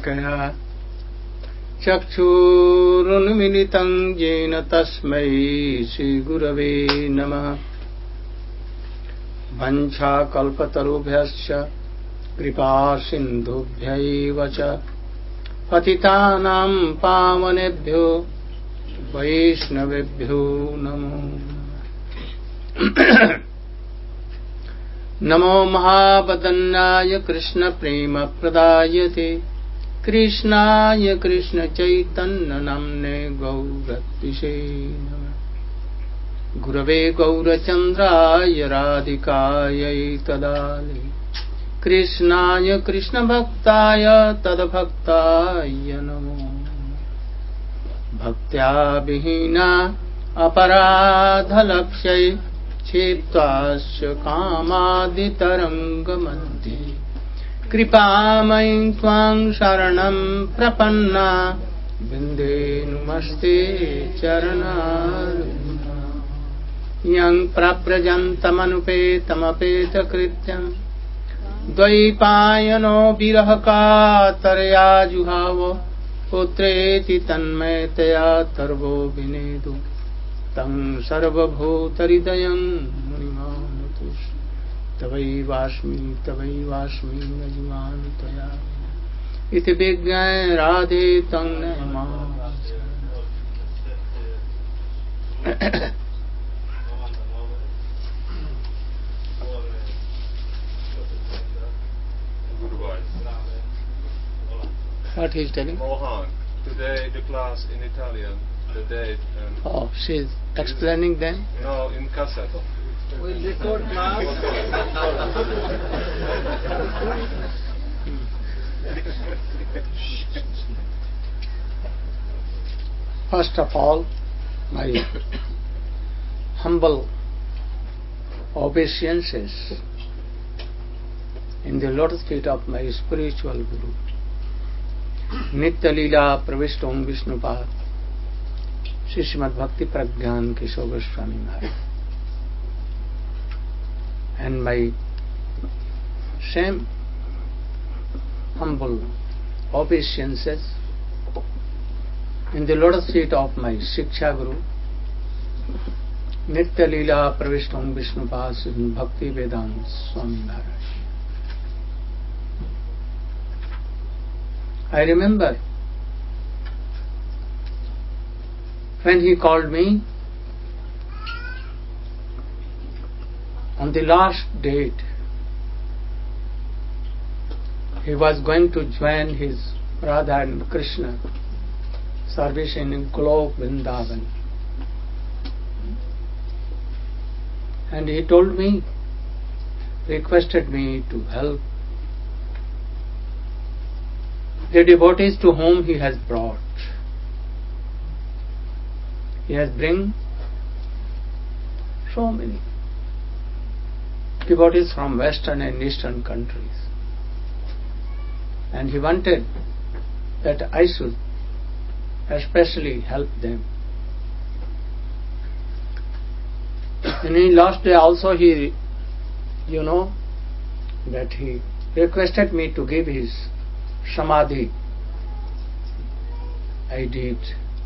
शलाकया चक्षुरुन्मिलितं येन तस्मै श्रीगुरवे नमः। वञ्चाकल्पतरुभ्यश्च कृपासिन्धुभ्यैव च पतितानां पावनेभ्यो वैष्णवेभ्यो नमो नमो महावदन्नाय कृष्णप्रेमप्रदायते कृष्णाय कृष्णचैतन्यनाम्ने गौरत्विषे नमः। गुरवे गौरचन्द्राय राधिकायै तदालये कृष्णाय कृष्णभक्ताय तद्भक्ताय नमो। भक्त्या विहीना अपराधलक्ष्यै क्षिप्तास्य कामादितरङ्गमध्ये कृपामयीं त्वां शरणं प्रपन्ना बिन्देनुमस्ते चरणारविन्दम्। यं प्रव्रजन्तमनुपेतमपेतकृत्यं द्वैपायनो विरहकातरया जुहाव पुत्रेति तन्मयतया तर्वो विनेदु तं सर्वभूतहृदयं मुनिमानतु। तवैवास्मि न जीवामि त्वया इति विज्ञाय राधे तं Namami. What he is telling? Mohan, today the class in Italian, the date and... Oh, she is explaining then? No, in cassette. We'll record class. First of all, my humble obeisances in the lotus feet of my spiritual Guru, Nitya Leela Pravishtam Vishnupad, Shri Srimad Bhakti Pragyan Kishore Goswami Maharaj, and my same humble obeisances in the lotus feet of my Shiksha Guru, Nitya Leela Pravishtam Vishnupad Srimad Bhakti Vedanta Swami Maharaj. I remember when he called me on the last date, he was going to join his Radha and Krishna service in Golok Vrindavan. And he told me, requested me to help the devotees to whom he has brought. He has bring so many devotees from western and eastern countries, and he wanted that I should especially help them. And in last day also he, that he requested me to give his samadhi. I did.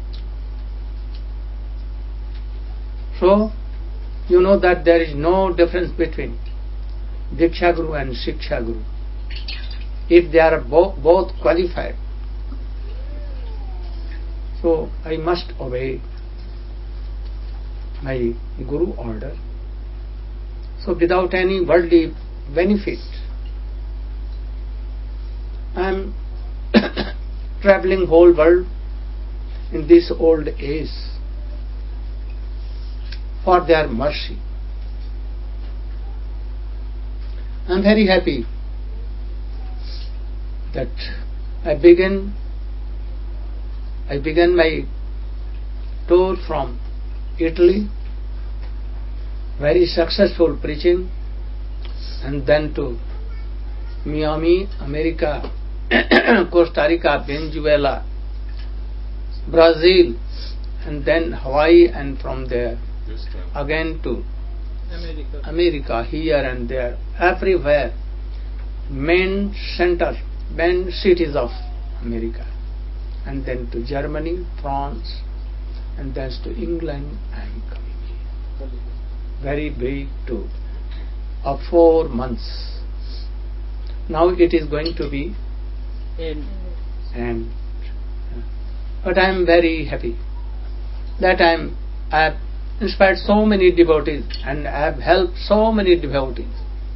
So, you know that there is no difference between Diksha Guru and Shiksha Guru. If they are both qualified, so I must obey my Guru order. So without any worldly benefit, I am traveling whole world in this old age for their mercy. I am very happy that I began my tour from Italy, very successful preaching, and then to Miami, America, Costa Rica, Venezuela, Brazil, and then Hawaii, and from there again to America, here and there, everywhere, main cities of America, and then to Germany, France, and then to England. I am coming here. Very big tour of 4 months. Now it is going to be end. But I am very happy that I have inspired so many devotees and I have helped so many devotees.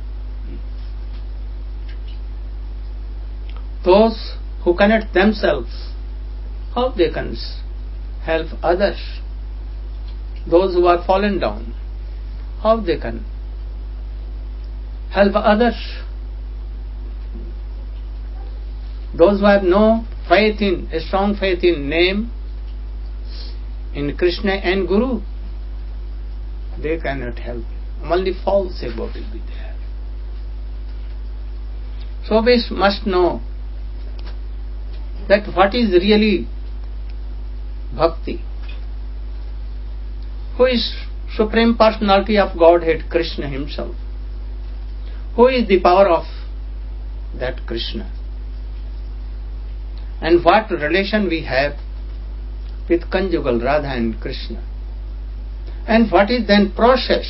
Those who connect themselves, how they can help others? Those who are fallen down, how they can help others? Those who have no faith in, a strong faith in name, in Krishna and Guru, they cannot help. Only false ego will be there. So we must know that what is really bhakti. Who is Supreme Personality of Godhead, Krishna himself? Who is the power of that Krishna? And what relation we have with conjugal Radha and Krishna? And what is then process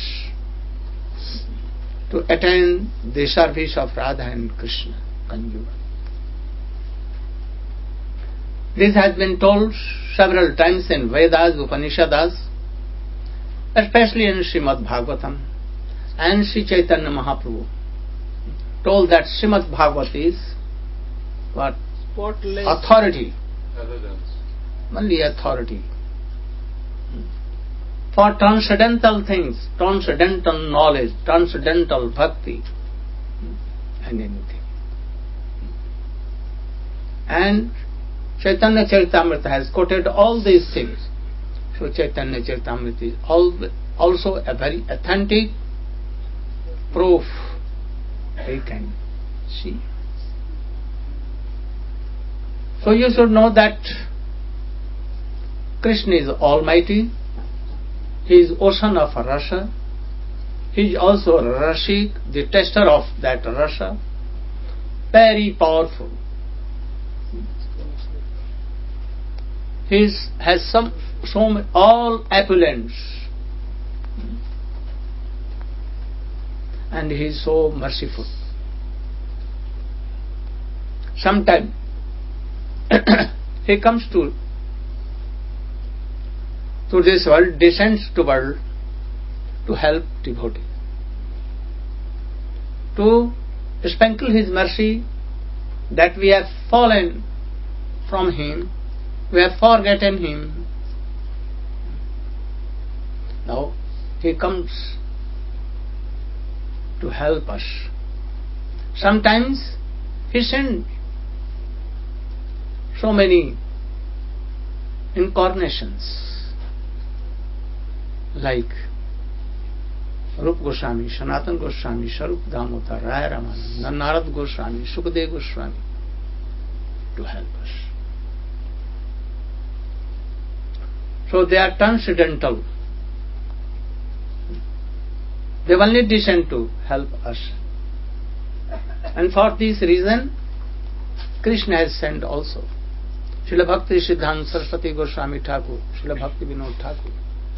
to attain the service of Radha and Krishna conjugal? This has been told several times in Vedas, Upanishads, especially in Srimad Bhagavatam, and Sri Chaitanya Mahaprabhu told that Srimad Bhagavat is what? Spotless. Authority. Evidence. Only authority. For transcendental things, transcendental knowledge, transcendental bhakti, and anything. And Chaitanya Charitamrita has quoted all these things. So Chaitanya Charitamrita is also a very authentic proof we can see. So you should know that Krishna is Almighty. He is ocean of rasa. He is also Rashik, the tester of that rasa. Very powerful. He has all opulence, and he is so merciful. Sometimes he comes to this world, descends to world to help devotees, to sprinkle his mercy that we have fallen from him, we have forgotten him. Now he comes to help us. Sometimes he sends so many incarnations like Rupa Goswami, Sanatana Goswami, Sarup Damodar, Raya Ramananda, Narad Goswami, Sukadeva Goswami to help us. So they are transcendental. They only descend to help us. And for this reason, Krishna has sent also Srila Bhakti Siddhanta Saraswati Goswami Thakur, Srila Bhakti Vinod Thakur.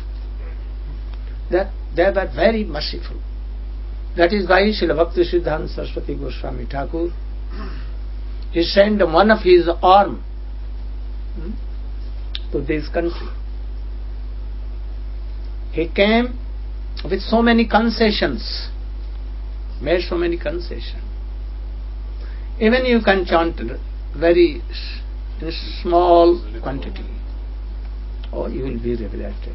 They were very merciful. That is why Srila Bhakti Siddhanta Saraswati Goswami Thakur, he sent one of his arm to this country. He came with so many concessions, made so many concessions. Even you can chant very in small quantity, or you will be rewarded.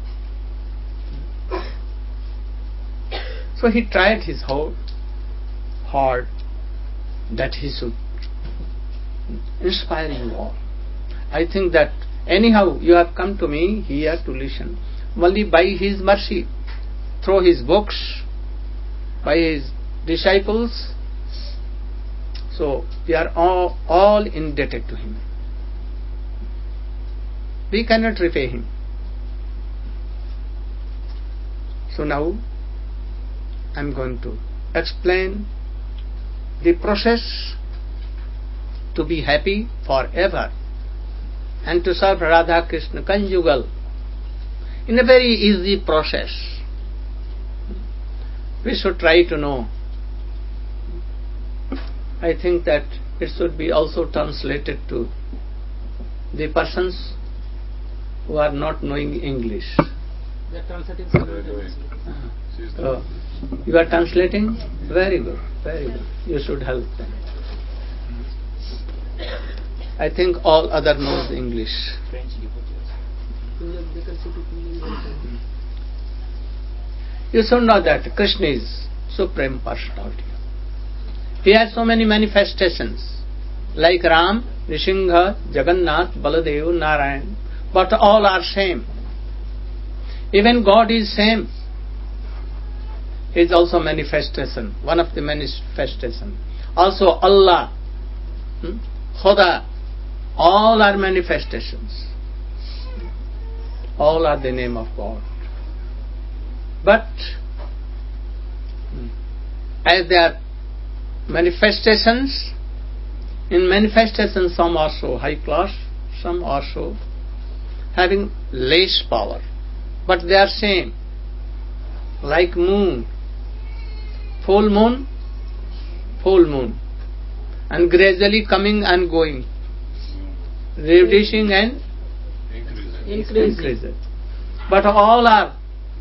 So he tried his whole hard that he should inspire you all. I think that anyhow you have come to me here to listen only by his mercy, through his books, by his disciples. So we are all indebted to him. We cannot repay him. So now I am going to explain the process to be happy forever and to serve Radha Krishna conjugal in a very easy process. We should try to know. I think that it should be also translated to the persons who are not knowing English. They are translating simultaneously. You are translating? Very good, very good. You should help them. I think all other knows English. French devotees. They can speak English. You should know that Krishna is Supreme Personality. He has so many manifestations, like Ram, Nrsimha, Jagannath, Baladev, Narayan, but all are same. Even God is same. He is also manifestation, one of the manifestation. Also Allah, Khuda, all are manifestations. All are the name of God. But as they are manifestations, in manifestations some are so high class, some are so having less power, but they are same. Like moon, full moon, and gradually coming and going, reducing and increasing. But all are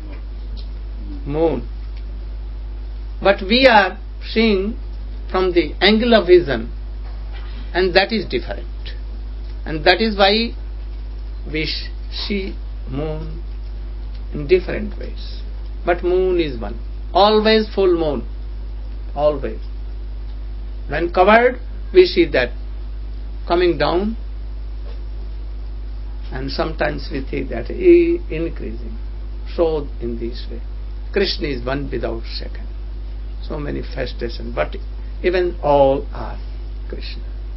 moon. But we are seeing from the angle of vision, and that is different. And that is why we see moon in different ways. But moon is one. Always full moon. Always. When covered, we see that coming down, and sometimes we see that increasing. So in this way, Krishna is one without second. So manifestation, but even all are Krishna.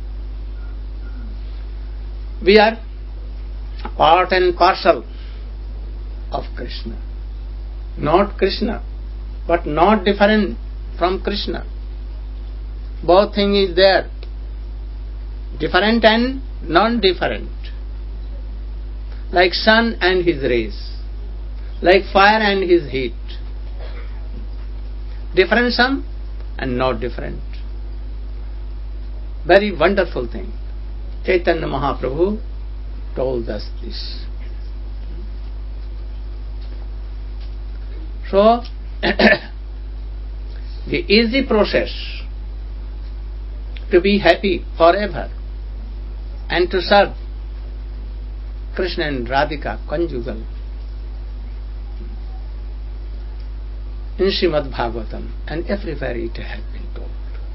We are part and parcel of Krishna. Not Krishna, but not different from Krishna. Both things is there. Different and non-different. Like sun and his rays. Like fire and his heat. Different some and not different. Very wonderful thing. Chaitanya Mahaprabhu told us this. So, the easy process to be happy forever and to serve Krishna and Radhika conjugal in Srimad Bhagavatam, and everywhere it has been told.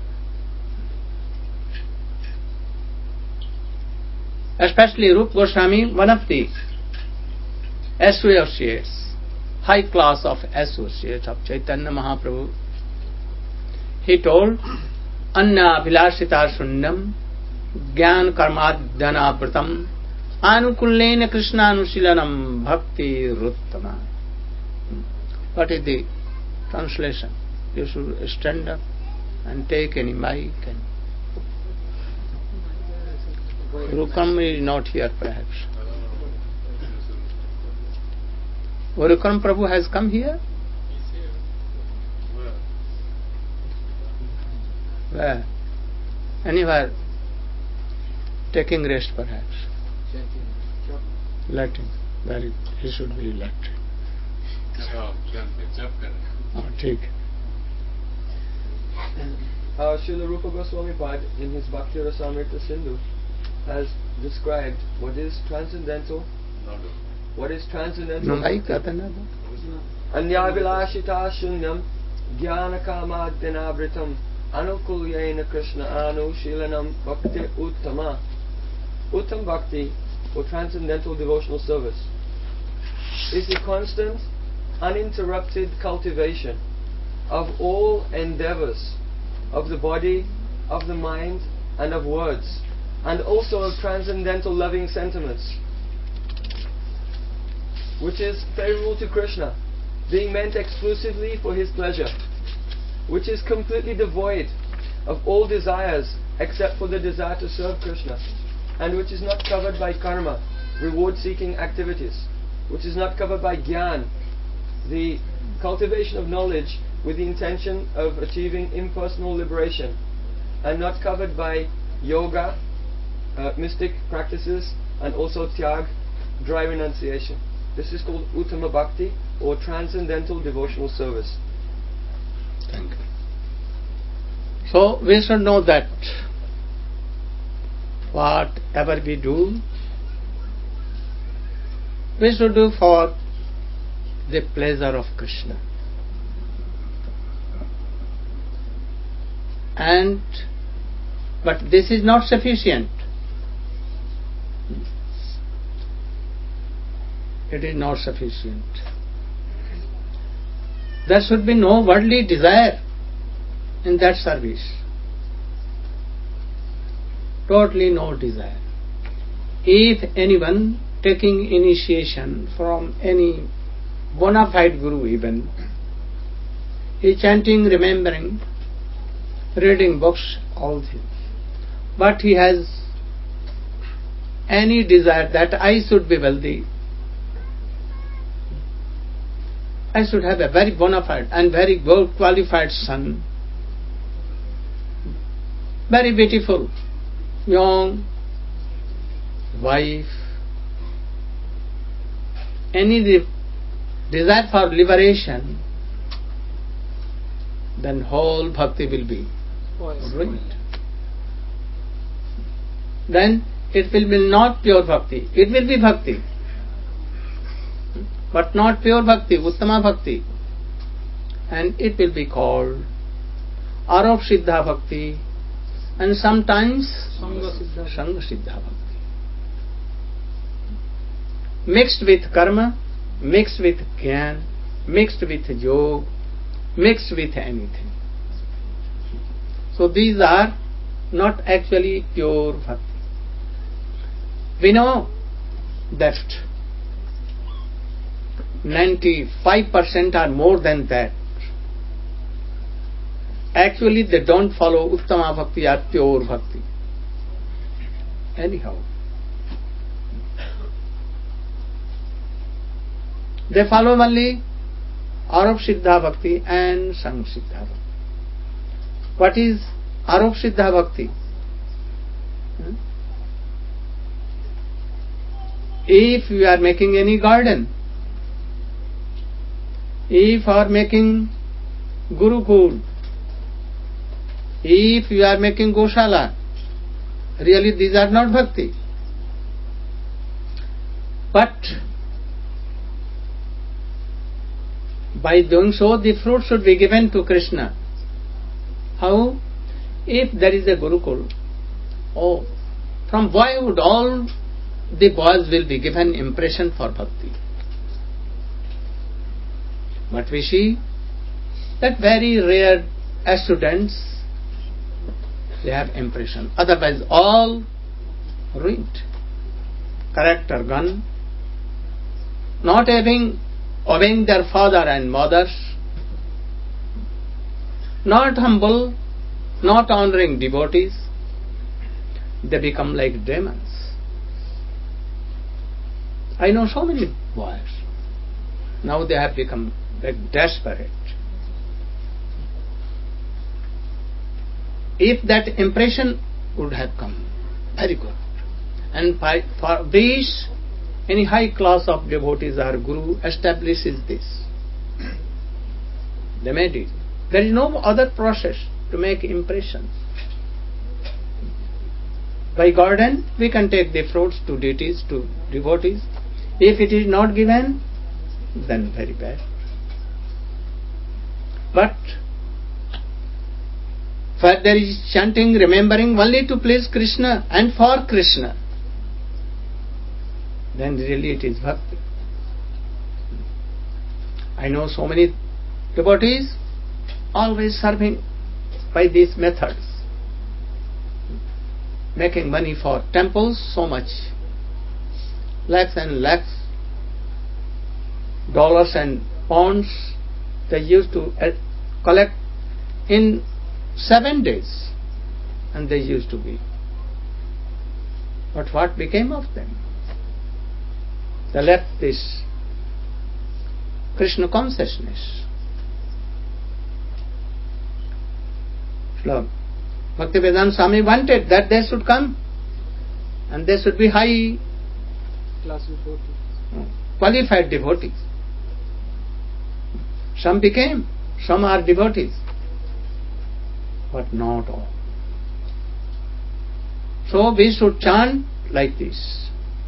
Especially Rupa Goswami, one of the associates, high class of associates of Chaitanya Mahaprabhu, he told, Anna Abhilashita Sunyam Gyan Karmadhyanapratam Anukullena Krishna Anusilanam Bhakti Ruttama. What is the translation? You should stand up and take any mic. And Rukam is not here perhaps. Rukam Prabhu has come here? He's here. Where? Anywhere. Taking rest perhaps. Let him. Very. He should be let. Oh, take. Srila Rupa Goswami Pad in his Bhakti Rasamrita Sindhu has described what is transcendental. What is transcendental? Anyavilashita shunyam jnana kamadhyanabritam anukulyena Krishna anushilanam bhakti uttama. Uttam bhakti, or transcendental devotional service, is the constant, uninterrupted cultivation of all endeavors of the body, of the mind, and of words, and also of transcendental loving sentiments, which is favorable to Krishna, being meant exclusively for his pleasure, which is completely devoid of all desires except for the desire to serve Krishna, and which is not covered by karma, reward-seeking activities, which is not covered by jnana, the cultivation of knowledge with the intention of achieving impersonal liberation, and not covered by yoga, mystic practices, and also tyag, dry renunciation. This is called Uttama Bhakti, or transcendental devotional service. Thank you. So we should know that whatever we do, we should do for the pleasure of Krishna. But this is not sufficient. It is not sufficient. There should be no worldly desire in that service. Totally no desire. If anyone taking initiation from any bona fide guru even, he chanting, remembering, reading books, all things, but he has any desire that I should be wealthy, I should have a very bona fide and very well qualified son, very beautiful, young wife, any desire for liberation, then whole bhakti will be ruined. Then it will be not pure bhakti. It will be bhakti, but not pure bhakti, uttama bhakti. And it will be called Arop Siddha Bhakti, and sometimes Sangha Siddha Bhakti. Mixed with karma, mixed with jnana, mixed with yoga, mixed with anything. So these are not actually pure bhakti. We know that 95% or more than that actually they don't follow uttama bhakti or pure bhakti. Anyhow, they follow only Arop Siddha Bhakti and Sangha Siddha Bhakti. What is Arop Siddha Bhakti? If you are making any garden, if you are making Gurukul, if you are making Goshala, really these are not bhakti. But by doing so, the fruit should be given to Krishna. How? If there is a Gurukul, from boyhood all the boys will be given impression for bhakti. But we see that very rare students, they have impression. Otherwise all ruined. Character gone. Not obeying their father and mothers, not humble, not honoring devotees, they become like demons. I know so many boys. Now they have become like desperate. If that impression would have come, very good. And for this, any high class of devotees or guru establishes this. They made it. There is no other process to make impressions. By garden, we can take the fruits to deities, to devotees. If it is not given, then very bad. But where there is chanting, remembering only to please Krishna and for Krishna, then really it is bhakti. I know so many devotees always serving by these methods, making money for temples, so much, lakhs and lakhs, dollars and pounds they used to collect in 7 days. and they used to be. But what became of them? They left this Krishna consciousness. Bhaktivedanta Swami wanted that they should come and they should be high class devotees, qualified devotees. Some became, some are devotees, but not all. So we should chant like this.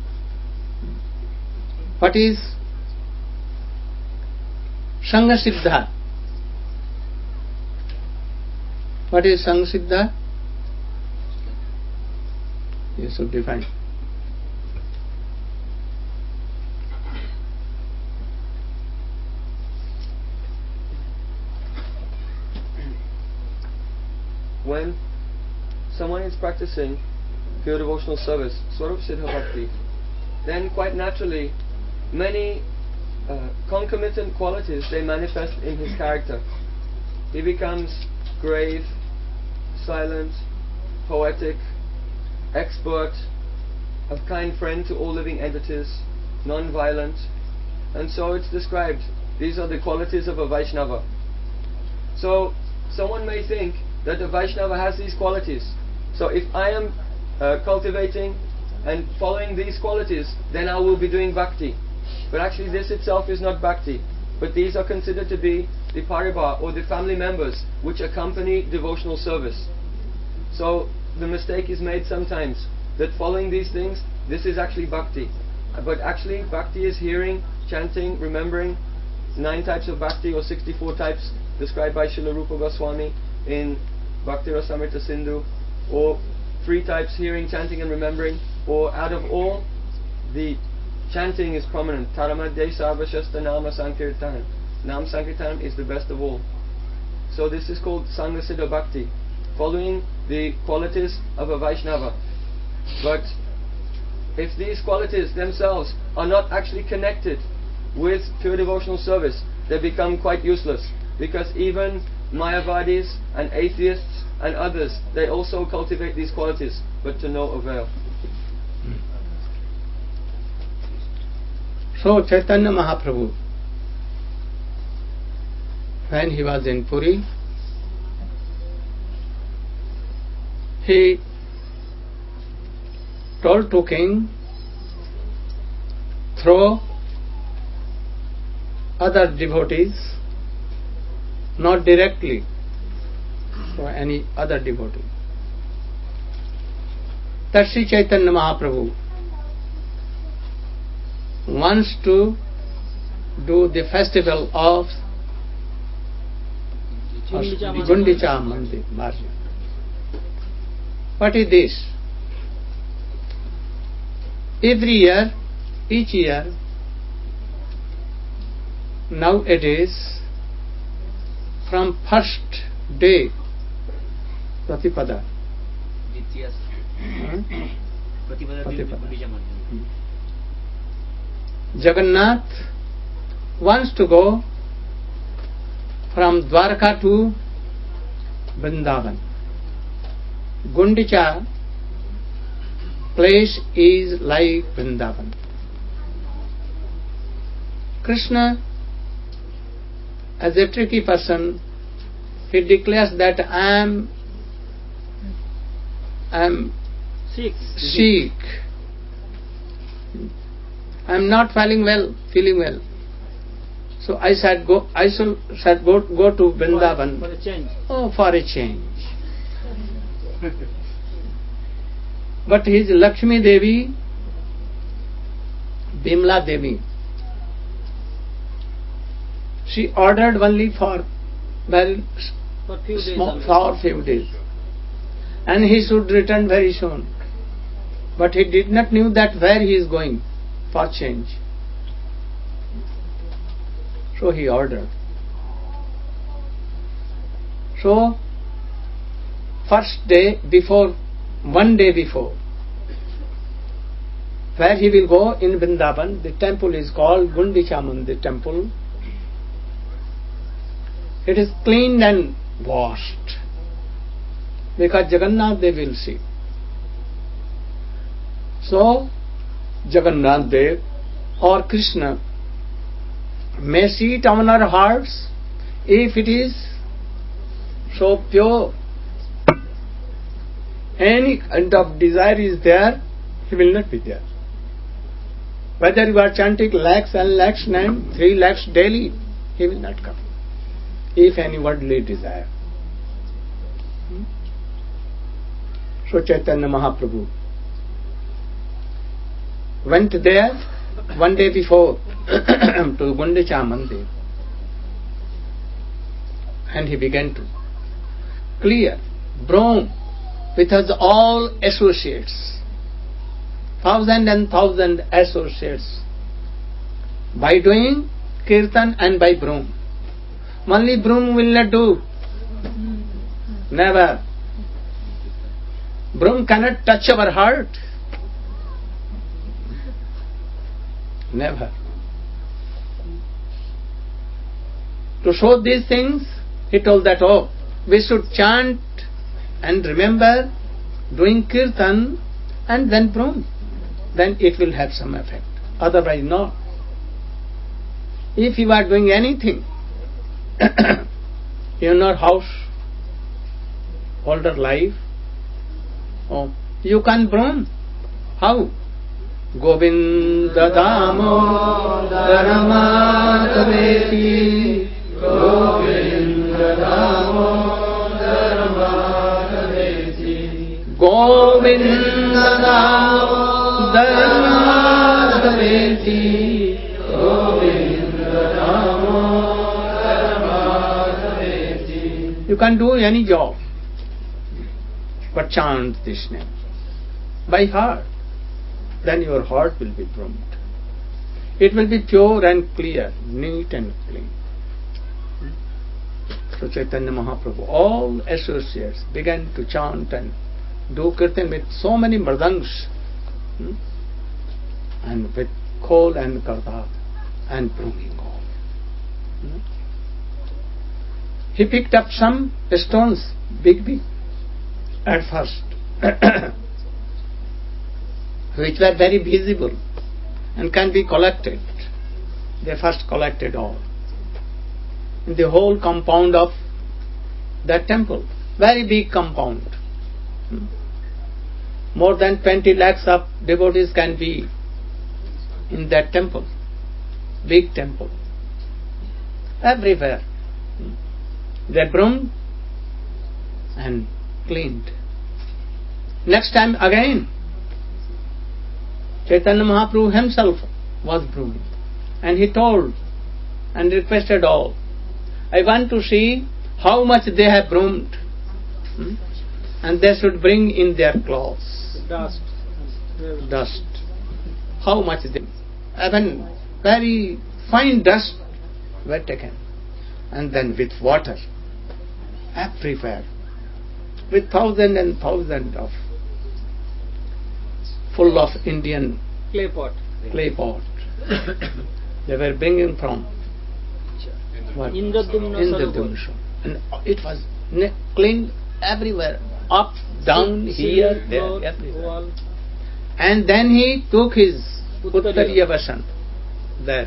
What is Sangha Siddha? What is Sangha Siddha? You should define. When someone is practicing pure devotional service, Swarup Siddha Bhakti, then quite naturally many concomitant qualities they manifest in his character. He becomes grave, silent, poetic, expert, a kind friend to all living entities, non-violent, and so it's described. These are the qualities of a Vaishnava. So someone may think that a Vaishnava has these qualities. So if I am cultivating and following these qualities, then I will be doing bhakti. But actually this itself is not bhakti. But these are considered to be the paribar or the family members which accompany devotional service. So the mistake is made sometimes that following these things, this is actually bhakti. But actually bhakti is hearing, chanting, remembering 9 types of bhakti or 64 types described by Srila Rupa Goswami in Bhakti Rasamrita Sindhu, or 3 types hearing, chanting and remembering, or out of all, the chanting is prominent. Taramadya Sarvashasta Nama Sankirtan. Nam Sankirtan is the best of all. So this is called Sangha Siddha Bhakti, following the qualities of a Vaishnava. But if these qualities themselves are not actually connected with pure devotional service, they become quite useless. Because even Mayavadis and atheists and others, they also cultivate these qualities, but to no avail. So Chaitanya Mahaprabhu, when he was in Puri, he told to king, throw other devotees, not directly for any other devotee. That Sri Chaitanya Mahaprabhu wants to do the festival of Gundicha Mandir. What is this? Each year, nowadays, from first day, Pratipada. Jagannath wants to go from Dwarka to Vrindavan. Gundicha place is like Vrindavan. Krishna, as a tricky person, he declares that I am Sikh. I am not feeling well. So I said go to Vrindavan. For a change. Oh, for a change. But his Lakshmi Devi, Bimla Devi, she ordered only for very few days, and he should return very soon. But he did not know that where he is going for change. So he ordered. So one day before, where he will go in Vrindavan, the temple is called Gundicha Mandir temple. It is cleaned and washed. because Jagannath Dev will see. So, Jagannath Dev or Krishna may sit on our hearts if it is so pure. Any kind of desire is there, he will not be there. Whether you are chanting lakhs and lakhs name, 3 lakhs daily, he will not come. If any worldly desire. So Chaitanya Mahaprabhu went there one day before to Gundicha Mandir, and he began to clear, broom with his all associates, 1,000 and 1,000 associates, by doing kirtan and by broom. Only broom will not do. Never. Broom cannot touch our heart. Never. To show these things, he told that, oh, we should chant and remember doing kirtan and then broom. Then it will have some effect. Otherwise, no. If you are doing anything in your house, older life, oh, you can broom. How? Govinda Damodara Madhaveti, Govinda Damodara Madhaveti, Govinda Damodara Madhaveti, Govinda Damodara Madhaveti. You can do any job, but chant this name by heart. Then your heart will be broomed. It will be pure and clear, neat and clean. So Chaitanya Mahaprabhu, all associates began to chant and do kirtan with so many mridangs, and with khol and karta and brooming all. He picked up some stones, big, at first, which were very visible and can be collected. They first collected all in the whole compound of that temple. Very big compound. More than 20 lakhs of devotees can be in that temple. Big temple. Everywhere. They broomed and cleaned. Next time again, Chaitanya Mahaprabhu himself was brooming, and he told and requested all, I want to see how much they have broomed, and they should bring in their clothes. Dust. How much they, even very fine dust were taken, and then with water everywhere, with thousands and thousands of full of Indian Clay pot. They were bringing from Indradumna. And it was clean everywhere, up, down, here, there, everywhere. Wall. And then he took his Uttariya Vasan there,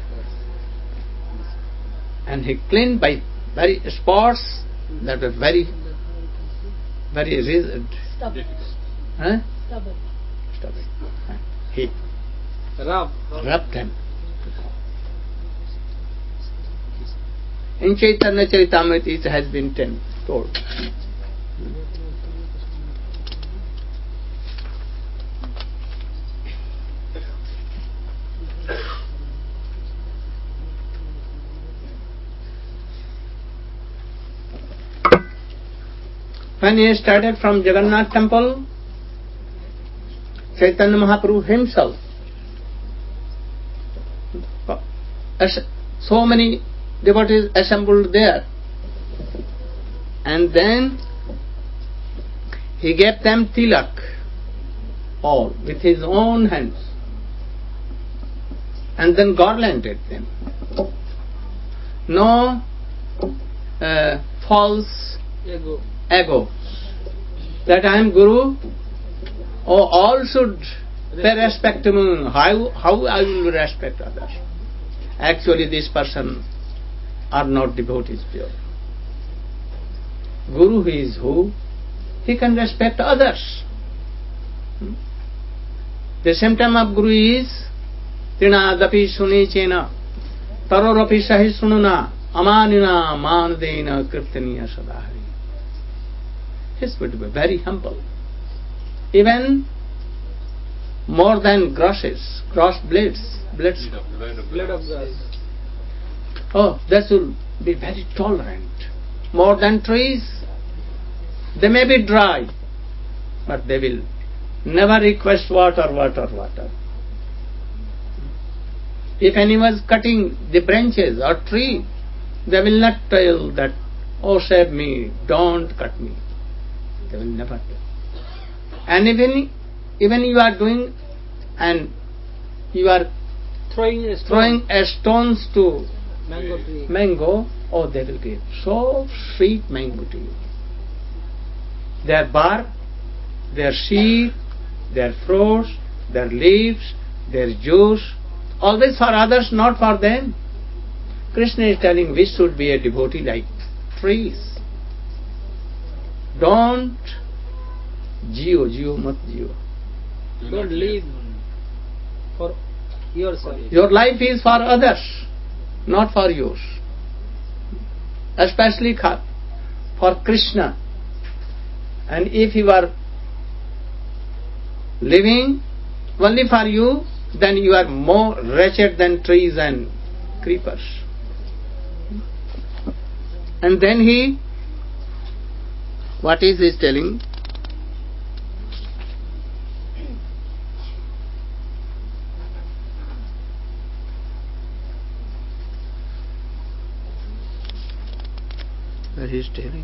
and he cleaned by very spots that were very, very rigid. Huh? Stubborn. He rubbed them. In Chaitanya Charitamrita it has been told. When he started from Jagannath temple, Chaitanya Mahaprabhu himself, so many devotees assembled there, and then he gave them tilak, all with his own hands, and then garlanded them. No false Ego. ego, that I am Guru, all should pay respect to me. How I will respect others? Actually, this person are not devotees pure. Guru is who? He can respect others. The symptom of Guru is Trinadapi Sunichena Tarorapi Sahisununa Amanina Manadena Kirtaniya Sadahari. He would be very humble. Even more than grosses, gross blades. Blood of grass. Oh, that will be very tolerant. More than trees. They may be dry, but they will never request water. If anyone is cutting the branches or tree, they will not tell that, oh, save me, don't cut me. They will never tell. And even you are doing and you are Throwing a stones to mango tree. mango, oh, they will give so sweet mango to you. Their bark, their seed, their fruits, their leaves, their juice, always for others, not for them. Krishna is telling we should be a devotee like trees. Don't jio mat jio. Don't live for yourself. Your life is for others, not for yours. Especially for Krishna. And if you are living only for you, then you are more wretched than trees and creepers. And then what is he telling? Where he is telling?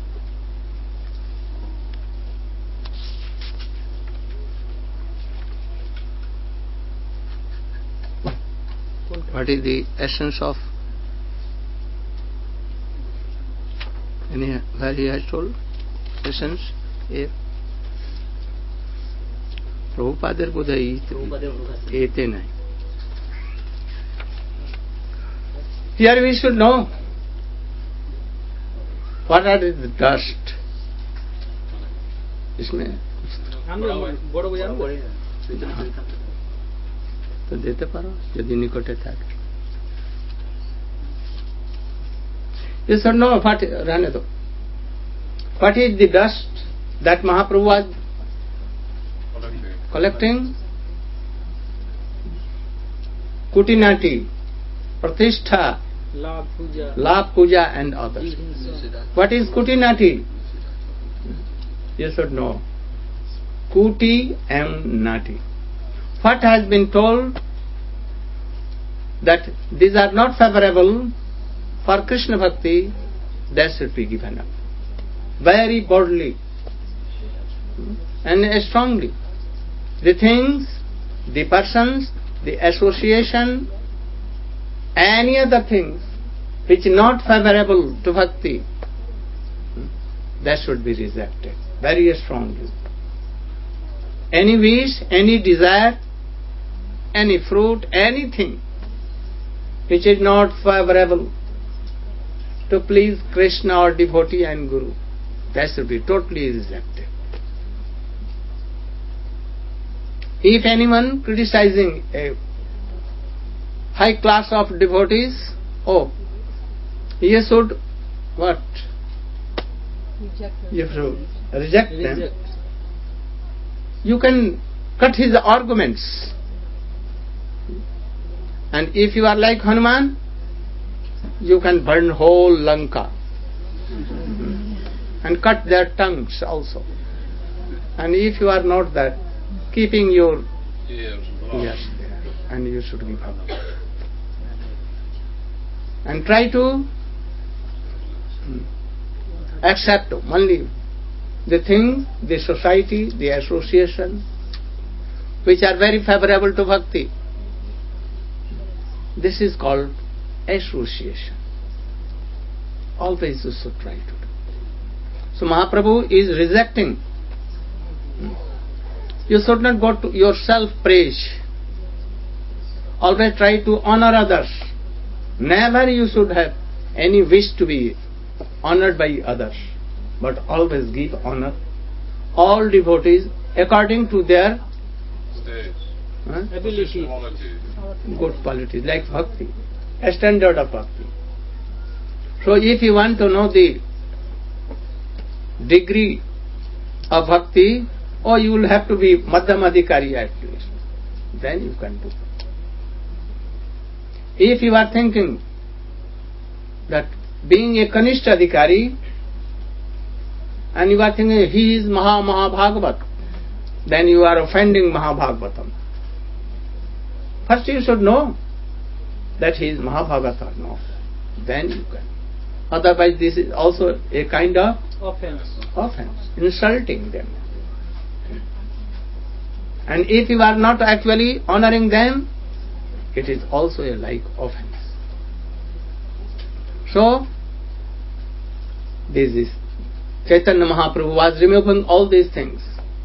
What is the essence of where he has told essence? Prabhupada বোধহয় এতে নাই. Here we should know what are the dust. इसमें বড় বই আনবে? তো দিতে পারো যদি নিকটে থাকে. You should know what is the dust that Mahaprabhu was collecting? Kutinati, Pratishtha, Labh Puja and others. What is Kutinati? You should know. Kuti and Nati. What has been told that these are not favorable for Krishna Bhakti, that should be given up. Very boldly and strongly. The things, the persons, the association, any other things which are not favorable to Bhakti, that should be rejected very strongly. Any wish, any desire, any fruit, anything which is not favorable to please Krishna or devotee and Guru, that should be totally rejected. If anyone criticizing a high class of devotees, he should what? You should reject them. You can cut his arguments. And if you are like Hanuman, you can burn whole Lanka and cut their tongues also. And if you are not that, keeping your ears there, and you should give up. And try to accept only the things, the society, the association, which are very favorable to bhakti. This is called association. Always you should try to do. So Mahaprabhu is rejecting You should not go to yourself praise. Always try to honor others. Never you should have any wish to be honored by others, but always give honor all devotees according to their ability. good qualities, like bhakti, a standard of bhakti. So if you want to know the degree of bhakti, you will have to be madhyamadikari at least. Then you can do. If you are thinking that being a Kanishta Adhikari and you are thinking he is Mahabhagavat, then you are offending Mahabhagavatam. First you should know that he is Mahabhagavat or no. Then you can. Otherwise this is also a kind of Offense. Insulting them. And if you are not actually honoring them, it is also a like offense. So, this is Chaitanya Mahaprabhu was removing all these things.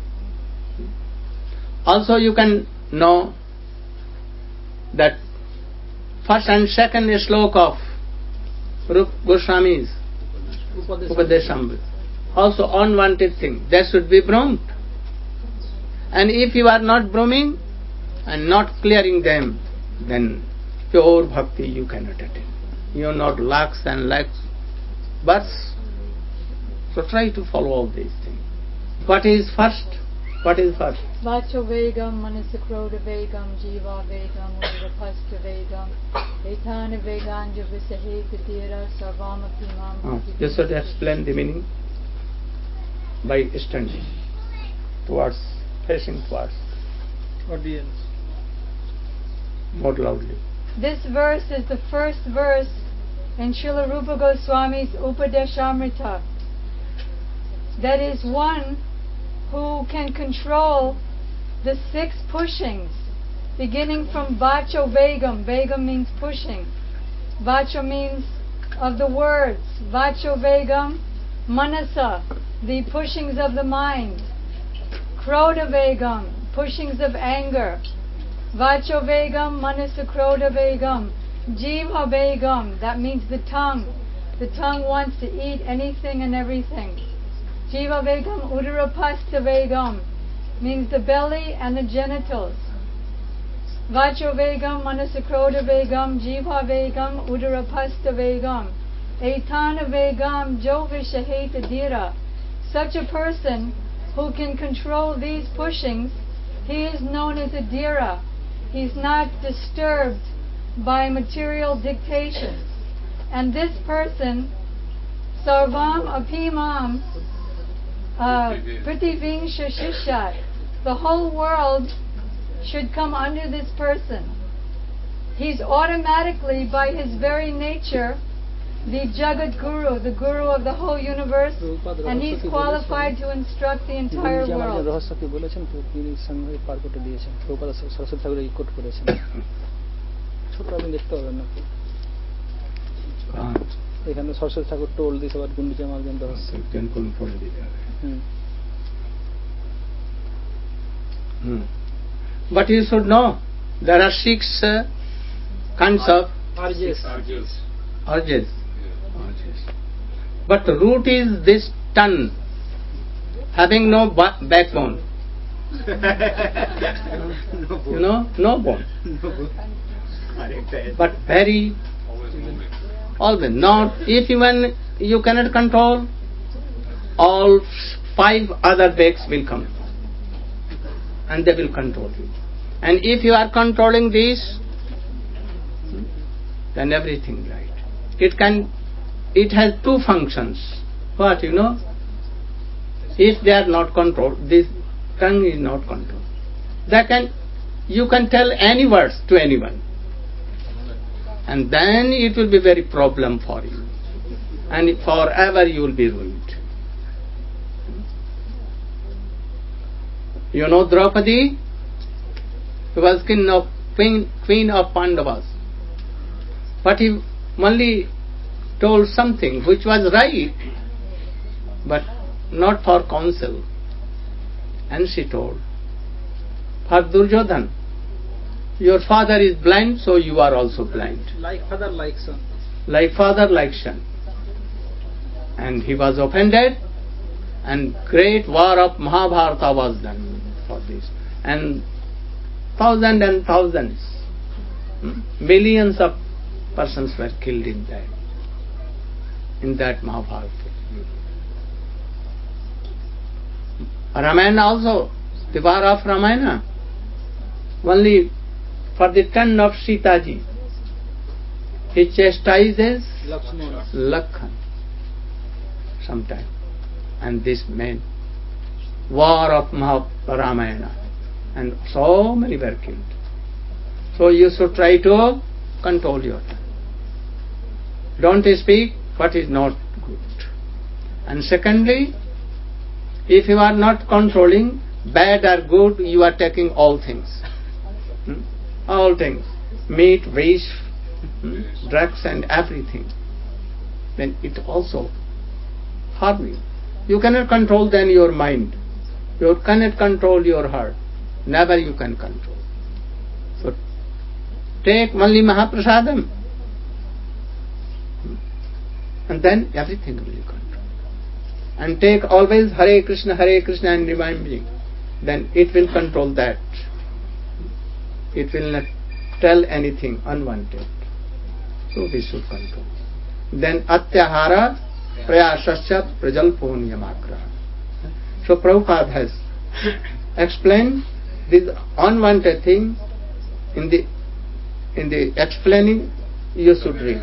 Also you can know that first and second sloka of Rupa Goswami's Upadeshamrita, also unwanted thing, that should be broomed. And if you are not brooming and not clearing them, then pure bhakti you cannot attain. You are not lakhs and lakhs births. So try to follow all these things. What is first? Vacho vegam, manasakroda vegam, jiva vegam, udapasta vegam, etana veganja visaheta dira, sarvama pimam. You should explain the meaning by standing towards, facing towards. Audience. More loudly. This verse is the first verse in Srila Rupa Goswami's Upadeshamrita. That is one who can control the 6 pushings, beginning from Vacho Vegam. Vegam means pushing. Vacho means of the words. Vacho Vegam, Manasa, the pushings of the mind. Krodha Vegam, pushings of anger. Vacho Vegam, Manasa Krodha Vegam. Jiva Vegam, that means the tongue. The tongue wants to eat anything and everything. Jiva Vegam, Udarapasta Vegam, means the belly and the genitals. Vacho Vegam, Manasakroda Vegam, Jiva Vegam, Udarapasta Vegam. Etana Vegam, Jovishaheta Dira. Such a person who can control these pushings, he is known as a Dira. He's not disturbed by material dictations. And this person, Sarvam Apimam, Prativingsha Shishat, the whole world should come under this person. He's automatically, by his very nature, the Jagat Guru, the Guru of the whole universe, and he's qualified to instruct the entire world. এখানে সরস্বতী ঠাকুর toll দিছে আবার গুন্ডিচা মার্জন রহস্য But you should know there are 6 kinds of urges. But the root is this tongue having no backbone. You know, no bone. But very always not. If even you cannot control, all 5 other bags will come and they will control you. And if you are controlling this, then everything right. It has 2 functions. What you know? If they are not controlled, this tongue is not controlled. You can tell any words to anyone, and then it will be very problem for you, and forever you will be ruined. You know Draupadi, who was queen of Pandavas, but he only told something which was right, but not for counsel. And she told, for Duryodhan, your father is blind, so you are also blind. Like father, like son. Like father, like son. And he was offended, and great war of Mahabharata was done for this. And thousands, millions of persons were killed in that Mahabharata. Ramayana also, the war of Ramayana, only for the turn of Sitaji, he chastises Lakshman sometime. And this meant war of Ramayana, and so many were killed. So you should try to control your tongue. Don't speak what is not good. And secondly, if you are not controlling bad or good, you are taking all things. All things. Meat, fish, drugs and everything. Then it also harm you. You cannot control then your mind. You cannot control your heart. Never you can control. So take only Mahaprasadam. And then everything will be controlled. And take always Hare Krishna and remind me. Then it will control that. It will not tell anything unwanted. So we should control. Then Atyahara Prayasasya Prajalpo Niyamagraha. So Prabhupada has explained this unwanted thing in the explaining you should read.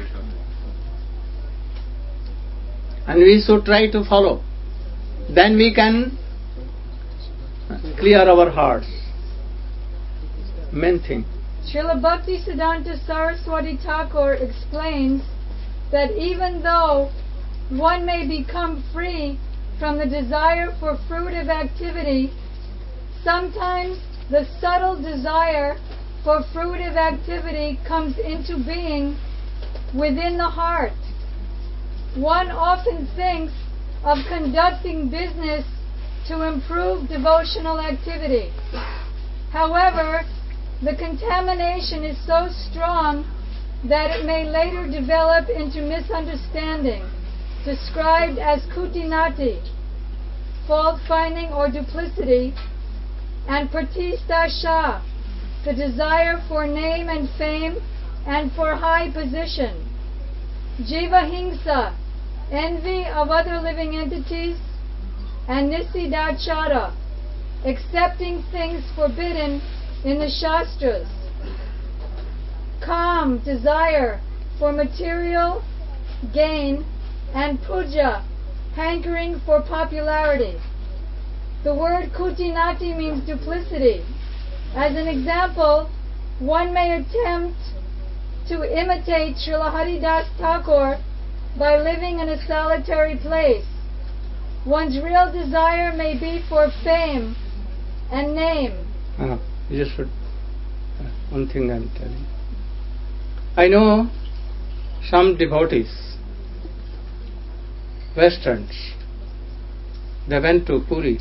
And we should try to follow. Then we can clear our hearts. Main thing. Srila Bhaktisiddhanta Saraswati Thakur explains that even though one may become free from the desire for fruitive activity, sometimes the subtle desire for fruitive activity comes into being within the heart. One often thinks of conducting business to improve devotional activity. However, the contamination is so strong that it may later develop into misunderstanding, described as kutinati, fault-finding or duplicity, and pratistasha, the desire for name and fame and for high position, jiva-hingsa, envy of other living entities, and nisidachara, accepting things forbidden in the Shastras, kam, desire for material gain, and puja, hankering for popularity. The word kutinati means duplicity. As an example, one may attempt to imitate Srila Haridas Thakur by living in a solitary place. One's real desire may be for fame and name. Just one thing I am telling. I know some devotees, Westerns, they went to Puri.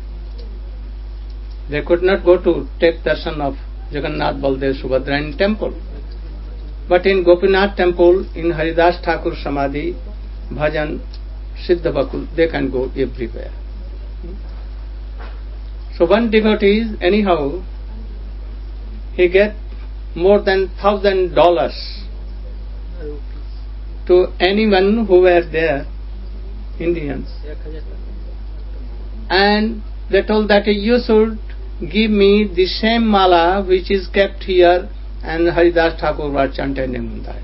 They could not go to take darshan of Jagannath, Baldev, Subhadra in temple. But in Gopinath temple, in Haridas Thakur Samadhi, Bhajan, Siddha Bakul, they can go everywhere. So one devotee, anyhow, he get more than $1,000 to anyone who were there, Indians. And they told that you should give me the same mala which is kept here and Haridas Thakur was chanted in Mumbai.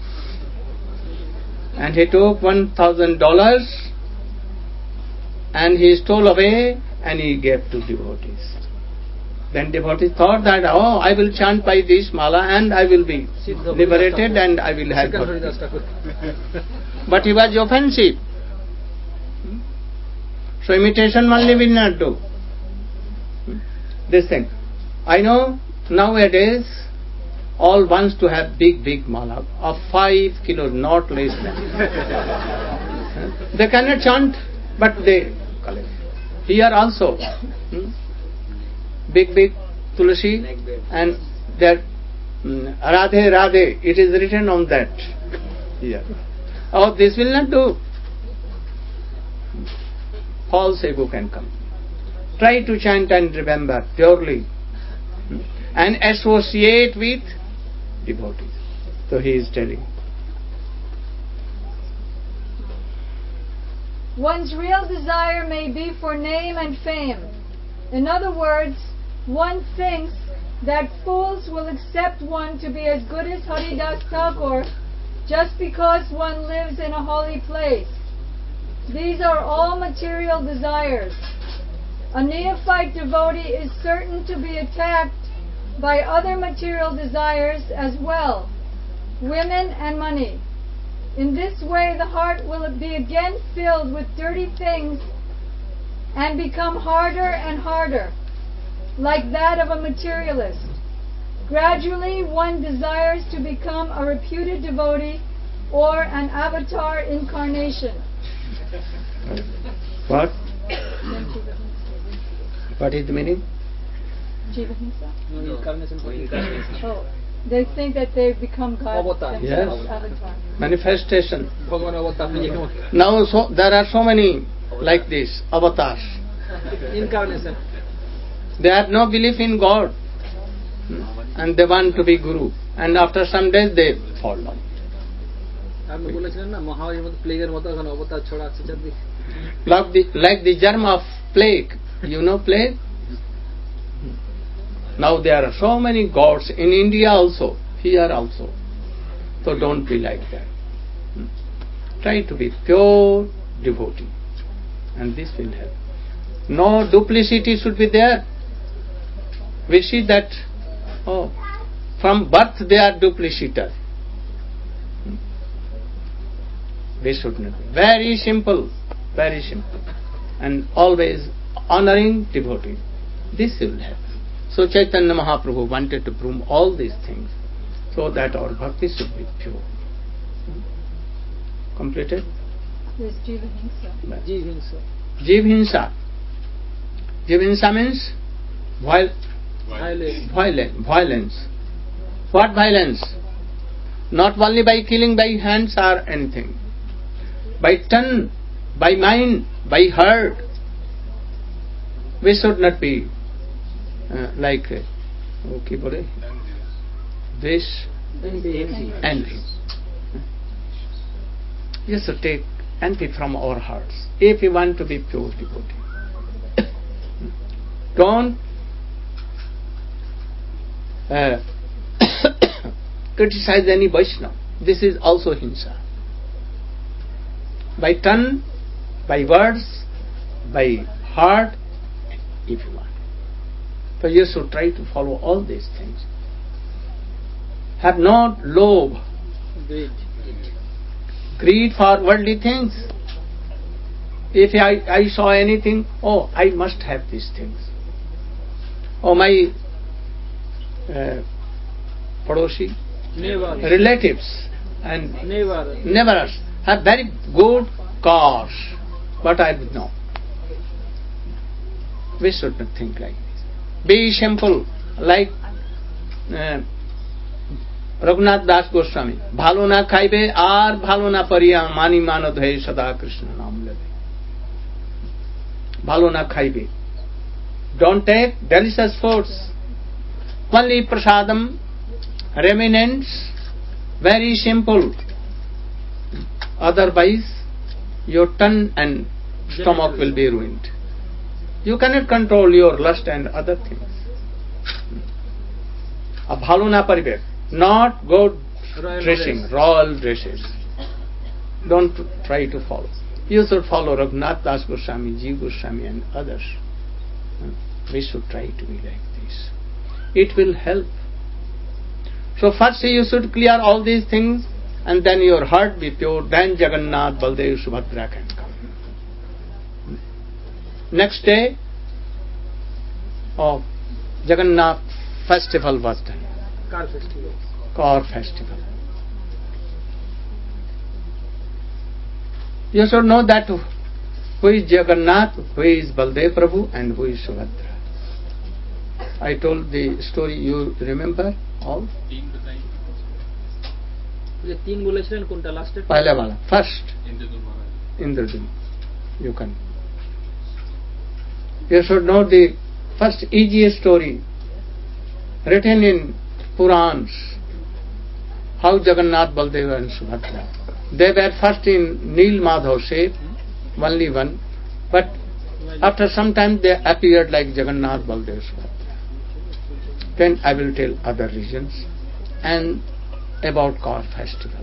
And he took $1,000 and he stole away and he gave to devotees. Then devotees thought that, oh, I will chant by this mala and I will be liberated and I will have God. But he was offensive. So imitation only will not do. This thing. I know nowadays all wants to have big mala of 5 kilos, not less than. They cannot chant, but they collect. Here also, big tulsi, and that Radhe Radhe, it is written on that here. Oh, this will not do. False ego can come. Try to chant and remember purely and associate with devotees. So he is telling. One's real desire may be for name and fame. In other words, one thinks that fools will accept one to be as good as Haridas Thakur just because one lives in a holy place. These are all material desires. A neophyte devotee is certain to be attacked by other material desires as well, women and money. In this way, the heart will be again filled with dirty things and become harder and harder, like that of a materialist. Gradually, one desires to become a reputed devotee or an avatar incarnation. What? What is the meaning? Jivahimsa? No, incarnation for incarnation. Oh, they think that they've become God Avatar. themselves, Yes. avatar. Manifestation. Bhagavan avatar নিজেকে Now there are so many like this, avatars. incarnation. They have no belief in God. And they want to be Guru. And after some days they fall down. আপনি বলেছিলেন না মহামারীর মতো প্লেগের মতো এখন অবতার ছড়াচ্ছে চারদিকে Like the germ of plague. You know plague? Now there are so many gods in India also, here also. So don't be like that. Try to be pure devotee. And this will help. No duplicity should be there. We see that, from birth they are duplicitous. We should not be. Very simple. Very simple. And always honoring devotee. This will help. So Chaitanya Mahaprabhu wanted to prove all these things so that our bhakti should be pure. Completed? There's Jivahimsa. জীব হিংসা Jivhinsa. Jivhinsa means violence. What violence? Not only by killing by hands or anything. By tongue, by mind, by heart. We should not be like কি বলে this envy. You should take envy from our hearts if we want to be pure devotee. Don't criticize any Vaishnava. This is also hinsa. By tongue, by words, by heart, if you want. So you should try to follow all these things. Have not love, greed for worldly things. If I saw anything, I must have these things. My padoshi, relatives and neighbors have very good cars, but I would know. We should not think like this. Be simple, like Raghunath Das Goswami. Bhalo na khaibe ar bhalo na pariya mani manod hai sada Krishna naam lebe. Bhalo na khaibe. Don't take delicious foods. Only prasadam, remnants, very simple. Otherwise, your tongue and stomach will be ruined. You cannot control your lust and other things. A bhalo na paribek, not good dressing, royal dresses. Don't try to follow. You should follow Raghunath Das Goswami, Jiva Goswami and others. We should try to be like this. It will help. So first you should clear all these things and then your heart be pure, then Jagannath, Baldev, Subhadra can come. Next day, Jagannath festival was done. Car festival. You should know that who is Jagannath, who is Baldev Prabhu and who is Subhadra. I told the story, you remember all? যে তিন বলেছিলেন কোনটা লাস্টের? Pahla wala, first. Indradum. You can. You should know the first easiest story written in Purans. How Jagannath, Baldeva and Subhadra. They were first in Neel Madhav shape, only one. But after some time they appeared like Jagannath, Baldeva, Subhadra. Then I will tell other reasons and about Kaur festival.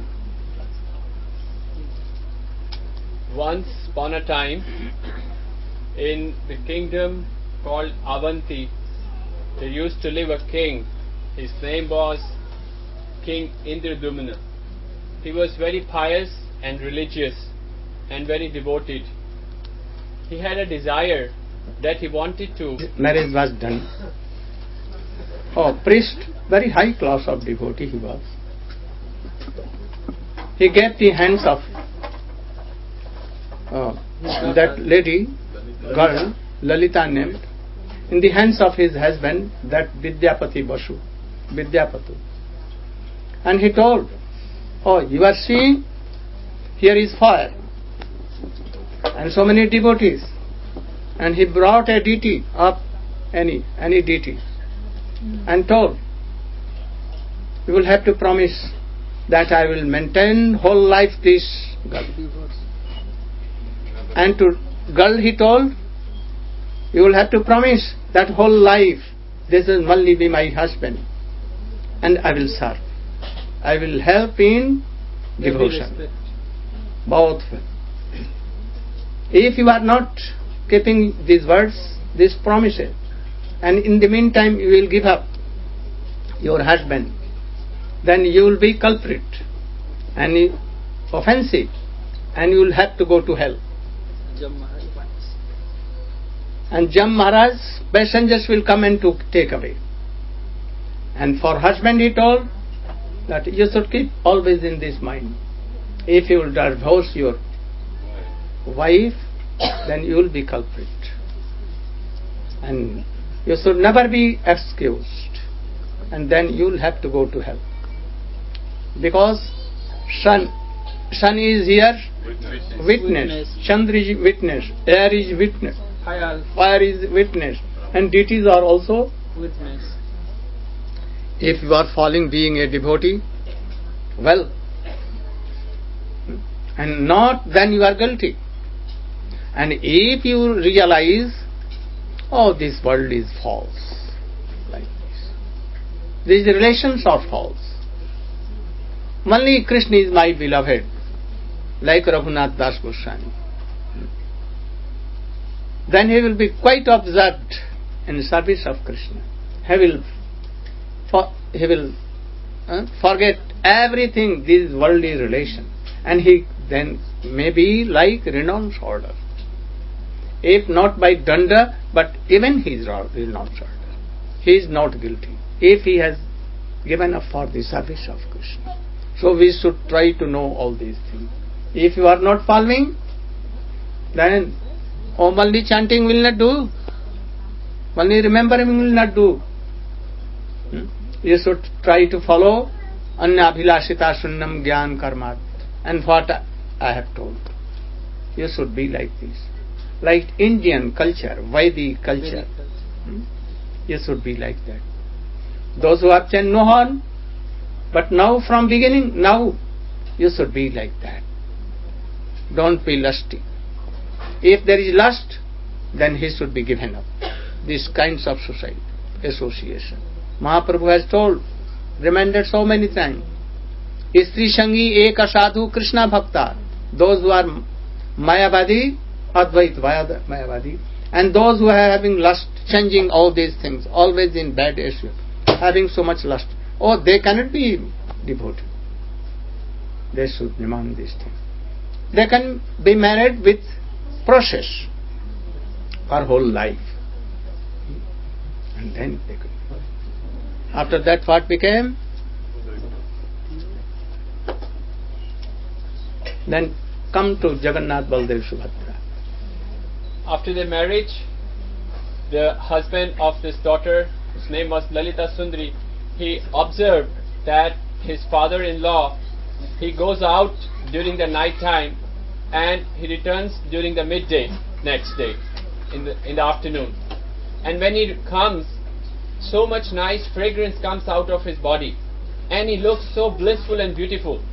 Once upon a time, in the kingdom called Avanti, there used to live a king. His name was King Indradumna. He was very pious and religious and very devoted. He had a desire that he wanted to. Marriage was done. Oh, priest, very high class of devotee he was. He gave the hands of that lady, girl, Lalita named, in the hands of his husband, that Vidyapati Basu, Vidyapatu. And he told, oh, you are seeing, here is fire, and so many devotees. And he brought a deity up, any deity, and told, you will have to promise that I will maintain whole life this girl. And to girl he told, you will have to promise that whole life this will only be my husband, and I will serve. I will help in devotion. Both. If you are not keeping these words, these promises, and in the meantime you will give up your husband, then you will be culprit and offensive, and you will have to go to hell. And Jam Maharaj, messengers will come and to take away. And for husband he told that you should keep always in this mind. If you will divorce your wife, then you will be culprit. And you should never be excused. And then you will have to go to hell. Because sun is here, witness. Chandra is witness. Air is witness. Fire is witness. And deities are also witness. If you are falling being a devotee, well, and not, then you are guilty. And if you realize, oh, this world is false, like this, these relations are false, only Krishna is my beloved, like Raghunath Das Goswami, then he will be quite absorbed in the service of Krishna. He will forget everything, this worldly relation, and he then may be like renounced order. If not by danda, but even he is renounced order. He is not guilty if he has given up for the service of Krishna. So we should try to know all these things. If you are not following, then only chanting will not do, only remembering will not do. You should try to follow Anya Abhilashita Sunnam Gyan Karmat. And what I have told, you should be like this. Like Indian culture, Vedic culture. You should be like that. Those who have chant no harm, but now from beginning, now you should be like that. Don't be lusty. If there is lust, then he should be given up. These kinds of society, association. Mahaprabhu has told, reminded so many times, Istri Shangi Eka Sadhu Krishna Bhakta. Those who are Mayavadi, Advait Mayavadi, and those who are having lust, changing all these things, always in bad issue, having so much lust, oh, they cannot be devoted. They should demand these things. They can be married with process for whole life, and then they could. After that, what became? Then come to Jagannath, Baldev, Subhadra. After their marriage, the husband of this daughter whose name was Lalita Sundari, he observed that his father-in-law, he goes out during the night time and he returns during the midday next day in the afternoon. And when he comes, so much nice fragrance comes out of his body and he looks so blissful and beautiful.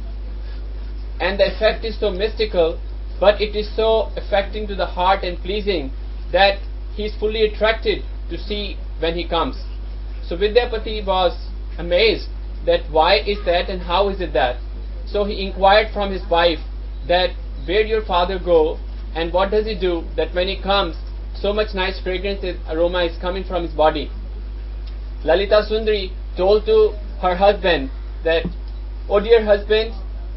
And the effect is so mystical, but it is so affecting to the heart and pleasing that he is fully attracted to see when he comes. So Vidyapati was amazed that why is that and how is it that. So he inquired from his wife that where your father go and what does he do that when he comes so much nice fragrance and aroma is coming from his body. Lalita Sundari told to her husband that, oh dear husband,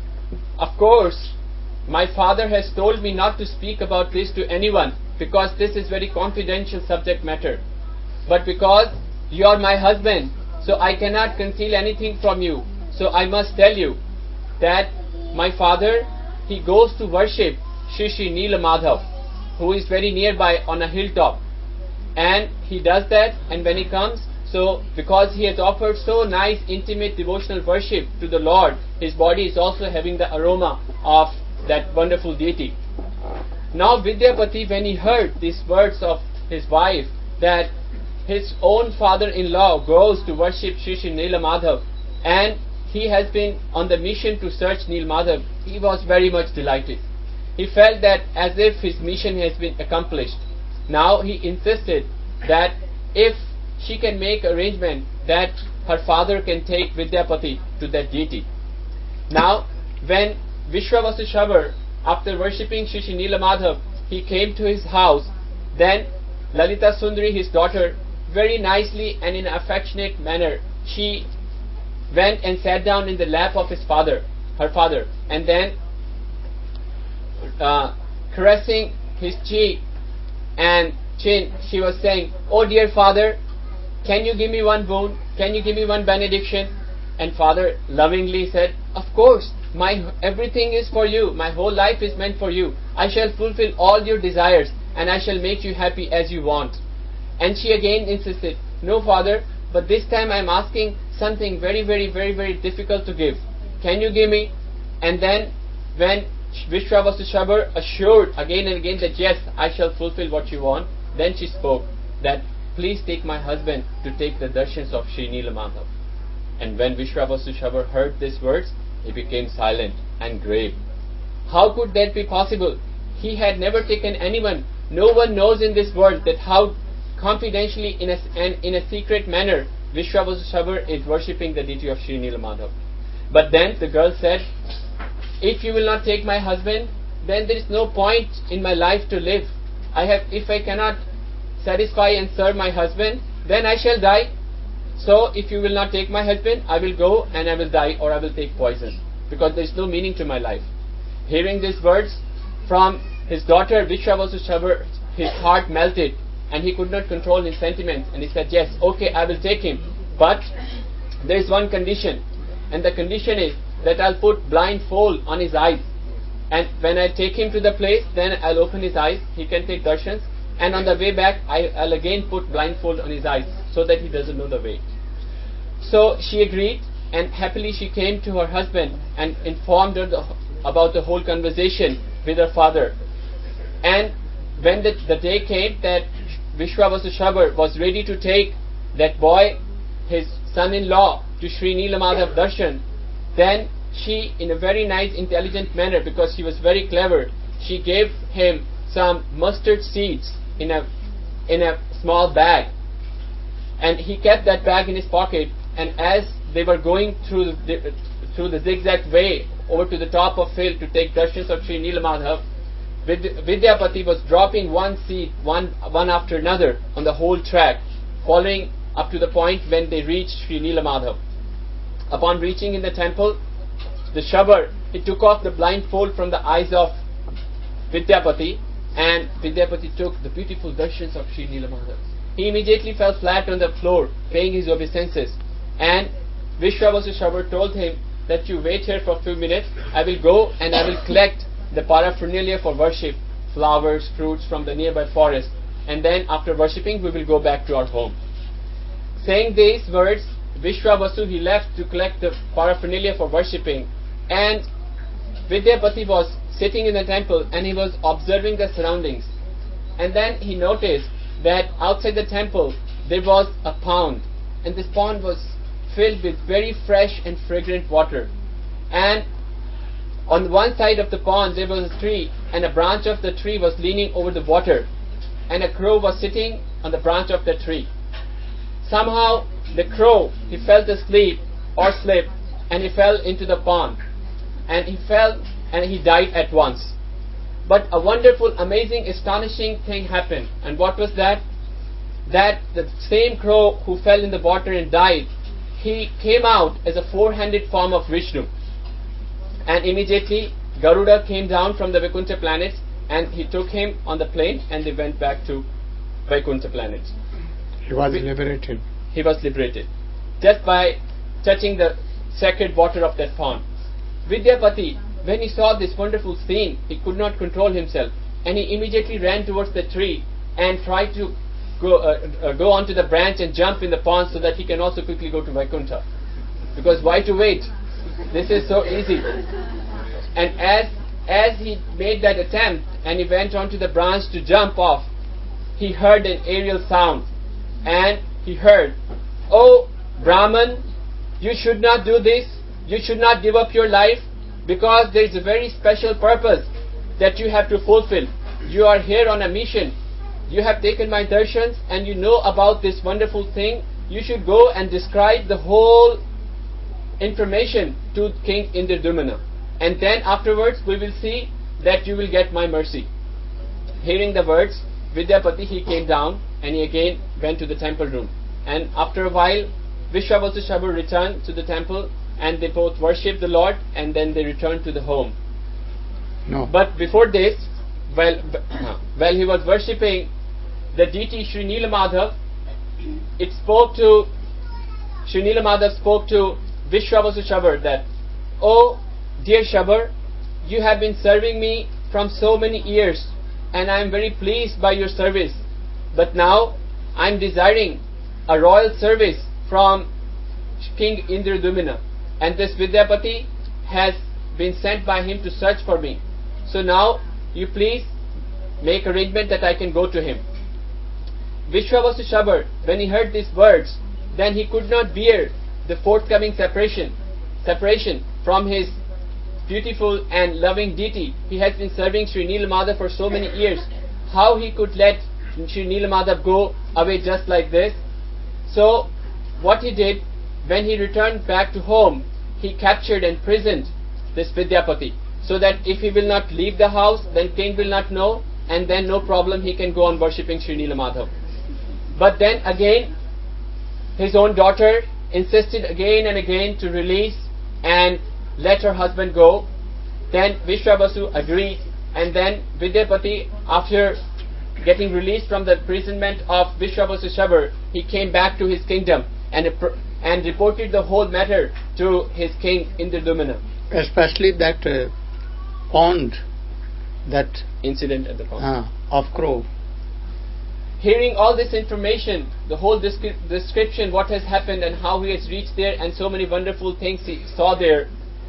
of course my father has told me not to speak about this to anyone because this is very confidential subject matter. But because you are my husband, so I cannot conceal anything from you. So I must tell you that my father, he goes to worship Shri Shri Neela Madhav, who is very nearby on a hilltop. And he does that, and when he comes, so because he has offered so nice intimate devotional worship to the Lord, his body is also having the aroma of that wonderful deity. Now Vidyapati, when he heard these words of his wife that his own father-in-law goes to worship Shri Shri Neela Madhav and he has been on the mission to search Neela Madhav, he was very much delighted. He felt that as if his mission has been accomplished. Now he insisted that if she can make arrangement that her father can take Vidyapati to that deity. Now when Vishwavasu Shabar, after worshipping Shri Shri Neela Madhav, he came to his house, then Lalita Sundari, his daughter, very nicely and in an affectionate manner, she went and sat down in the lap of his father, her father, and then caressing his cheek and chin, she was saying, oh dear father, can you give me one boon? Can you give me one benediction? And father lovingly said, of course, my everything is for you. My whole life is meant for you. I shall fulfill all your desires and I shall make you happy as you want. And she again insisted, no father, but this time I am asking something very, very, very, very difficult to give. Can you give me? And then when Vishwavasu Shabar assured again and again that yes, I shall fulfill what you want, then she spoke that please take my husband to take the darshans of Shri Neela Madhav. And when Vishwavasu Shabar heard these words, he became silent and grave. How could that be possible? He had never taken anyone. No one knows in this world that how confidentially in a secret manner Vishwavasu Shabar is worshipping the deity of Shri Neela Madhav. But then the girl said, if you will not take my husband, then there is no point in my life to live. If I cannot satisfy and serve my husband, then I shall die. So if you will not take my husband, I will go and I will die or I will take poison, because there is no meaning to my life. Hearing these words from his daughter Vishwavasu Shabar, his heart melted and he could not control his sentiments, and he said, yes, okay, I will take him, but there is one condition, and the condition is that I'll put blindfold on his eyes, and when I take him to the place, then I'll open his eyes, he can take darshans, and on the way back I'll again put blindfold on his eyes so that he doesn't know the way. So she agreed, and happily she came to her husband and informed her about the whole conversation with her father. And when the day came that Vishwavasu Shabar was ready to take that boy, his son-in-law, to Shri Neela Madhav Darshan, then she, in a very nice intelligent manner, because she was very clever, she gave him some mustard seeds in a small bag, and he kept that bag in his pocket. And as they were going through the zigzag way over to the top of hill to take darshans of Shri Neela Madhav, Vidyapati was dropping one seed one after another on the whole track, following up to the point when they reached Shri Neela Madhav. Upon reaching in the temple, the Shabar, he took off the blindfold from the eyes of Vidyapati, and Vidyapati took the beautiful darshans of Shri Neela Madhav. He immediately fell flat on the floor, paying his obeisances, and Vishwavasu Shabar told him that you wait here for a few minutes, I will go and I will collect the paraphernalia for worship, flowers, fruits from the nearby forest, and then after worshipping we will go back to our home. saying these words, Vishwavasu, he left to collect the paraphernalia for worshipping, and Vidyapati was sitting in the temple and he was observing the surroundings. And then he noticed that outside the temple there was a pond, and this pond was filled with very fresh and fragrant water. And on one side of the pond there was a tree, and a branch of the tree was leaning over the water, and a crow was sitting on the branch of the tree. Somehow the crow, he fell asleep or slipped, and he fell into the pond, and he fell and he died at once. But a wonderful, amazing, astonishing thing happened. And what was that? That the same crow who fell in the water and died, he came out as a four-handed form of Vishnu. And immediately Garuda came down from the Vaikuntha planets, and he took him on the plane, and they went back to Vaikuntha planets. He was liberated. He was liberated just by touching the sacred water of that pond. Vidyapati, when he saw this wonderful scene, he could not control himself, and he immediately ran towards the tree and tried to go onto the branch and jump in the pond so that he can also quickly go to Vaikuntha. Because why to wait? This is so easy. And as he made that attempt and he went onto the branch to jump off, he heard an aerial sound, and he heard, "Oh Brahman, you should not do this. You should not give up your life, because there is a very special purpose that you have to fulfill. You are here on a mission. You have taken my darshans and you know about this wonderful thing. You should go and describe the whole information to King Indradumna, and then afterwards we will see that you will get my mercy." Hearing the words, Vidyapati, he came down and he again went to the temple room. And after a while, Vishwavasu Shabur returned to the temple, and they both worshipped the Lord, and then they returned to the home. No. But before this, while he was worshipping the deity Sri Nilamadhav, Sri Nilamadhav spoke to Vishwavasu Shabur that, "Oh dear Shabur, you have been serving me from so many years, and I am very pleased by your service. But now I am desiring a royal service from King Indradumna, and this Vidyapati has been sent by him to search for me. So now you please make arrangement that I can go to him." Vishwavasu Shabur, when he heard these words, then he could not bear the forthcoming separation from his beautiful and loving deity. He has been serving Sri Nilamadhav for so many years. How he could let Sri Nilamadhav go away just like this? So what he did, when he returned back to home, he captured and imprisoned this Vidyapati, so that if he will not leave the house, then king will not know, and then no problem, he can go on worshipping Sri Nilamadhav. But then again, his own daughter insisted again and again to release and let her husband go. Then Vishwavasu agreed, and then Vidyapati, after getting released from the imprisonment of Vishwavasu Shabur, he came back to his kingdom and reported the whole matter to his king Indradumna. Especially that pond, that incident at the pond. Of crow. Hearing all this information, the whole description, what has happened and how he has reached there, and so many wonderful things he saw there,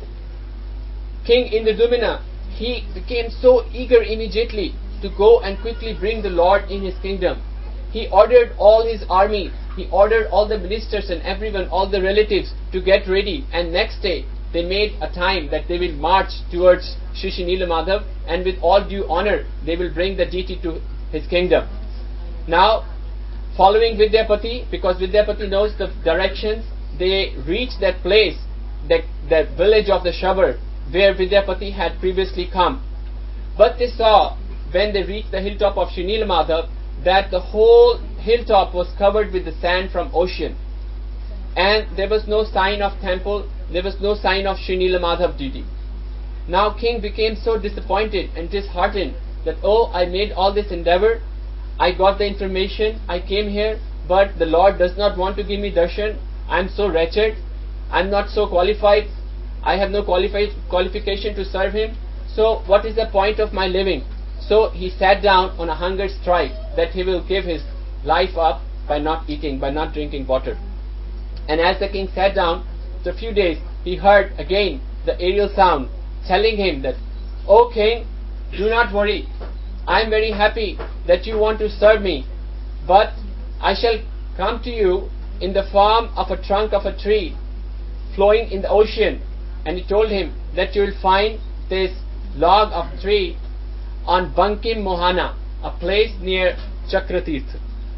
King Indradumna, he became so eager immediately to go and quickly bring the Lord in his kingdom. He ordered all his army, he ordered all the ministers and everyone, all the relatives, to get ready, and next day they made a time that they will march towards Sri Nilamadhav, and with all due honor they will bring the deity to his kingdom. Now, following Vidyapati, because Vidyapati knows the directions, they reached that place, that village of the Shabur, where Vidyapati had previously come. But they saw, when they reached the hilltop of Sri Nilamadhav, that the whole hilltop was covered with the sand from ocean, and there was no sign of temple, there was no sign of Sri Nilamadhav deity. Now king became so disappointed and disheartened that, "Oh, I made all this endeavor, I got the information, I came here, but the Lord does not want to give me darshan. I am so wretched, I am not so qualified, I have no qualification to serve him. So what is the point of my living?" So he sat down on a hunger strike that he will give his life up by not eating, by not drinking water. And as the king sat down, after a few days, he heard again the aerial sound telling him that, "O king, do not worry. I am very happy that you want to serve me, but I shall come to you in the form of a trunk of a tree flowing in the ocean." And he told him that you will find this log of tree on Bankim Mohana, a place near Chakratirth.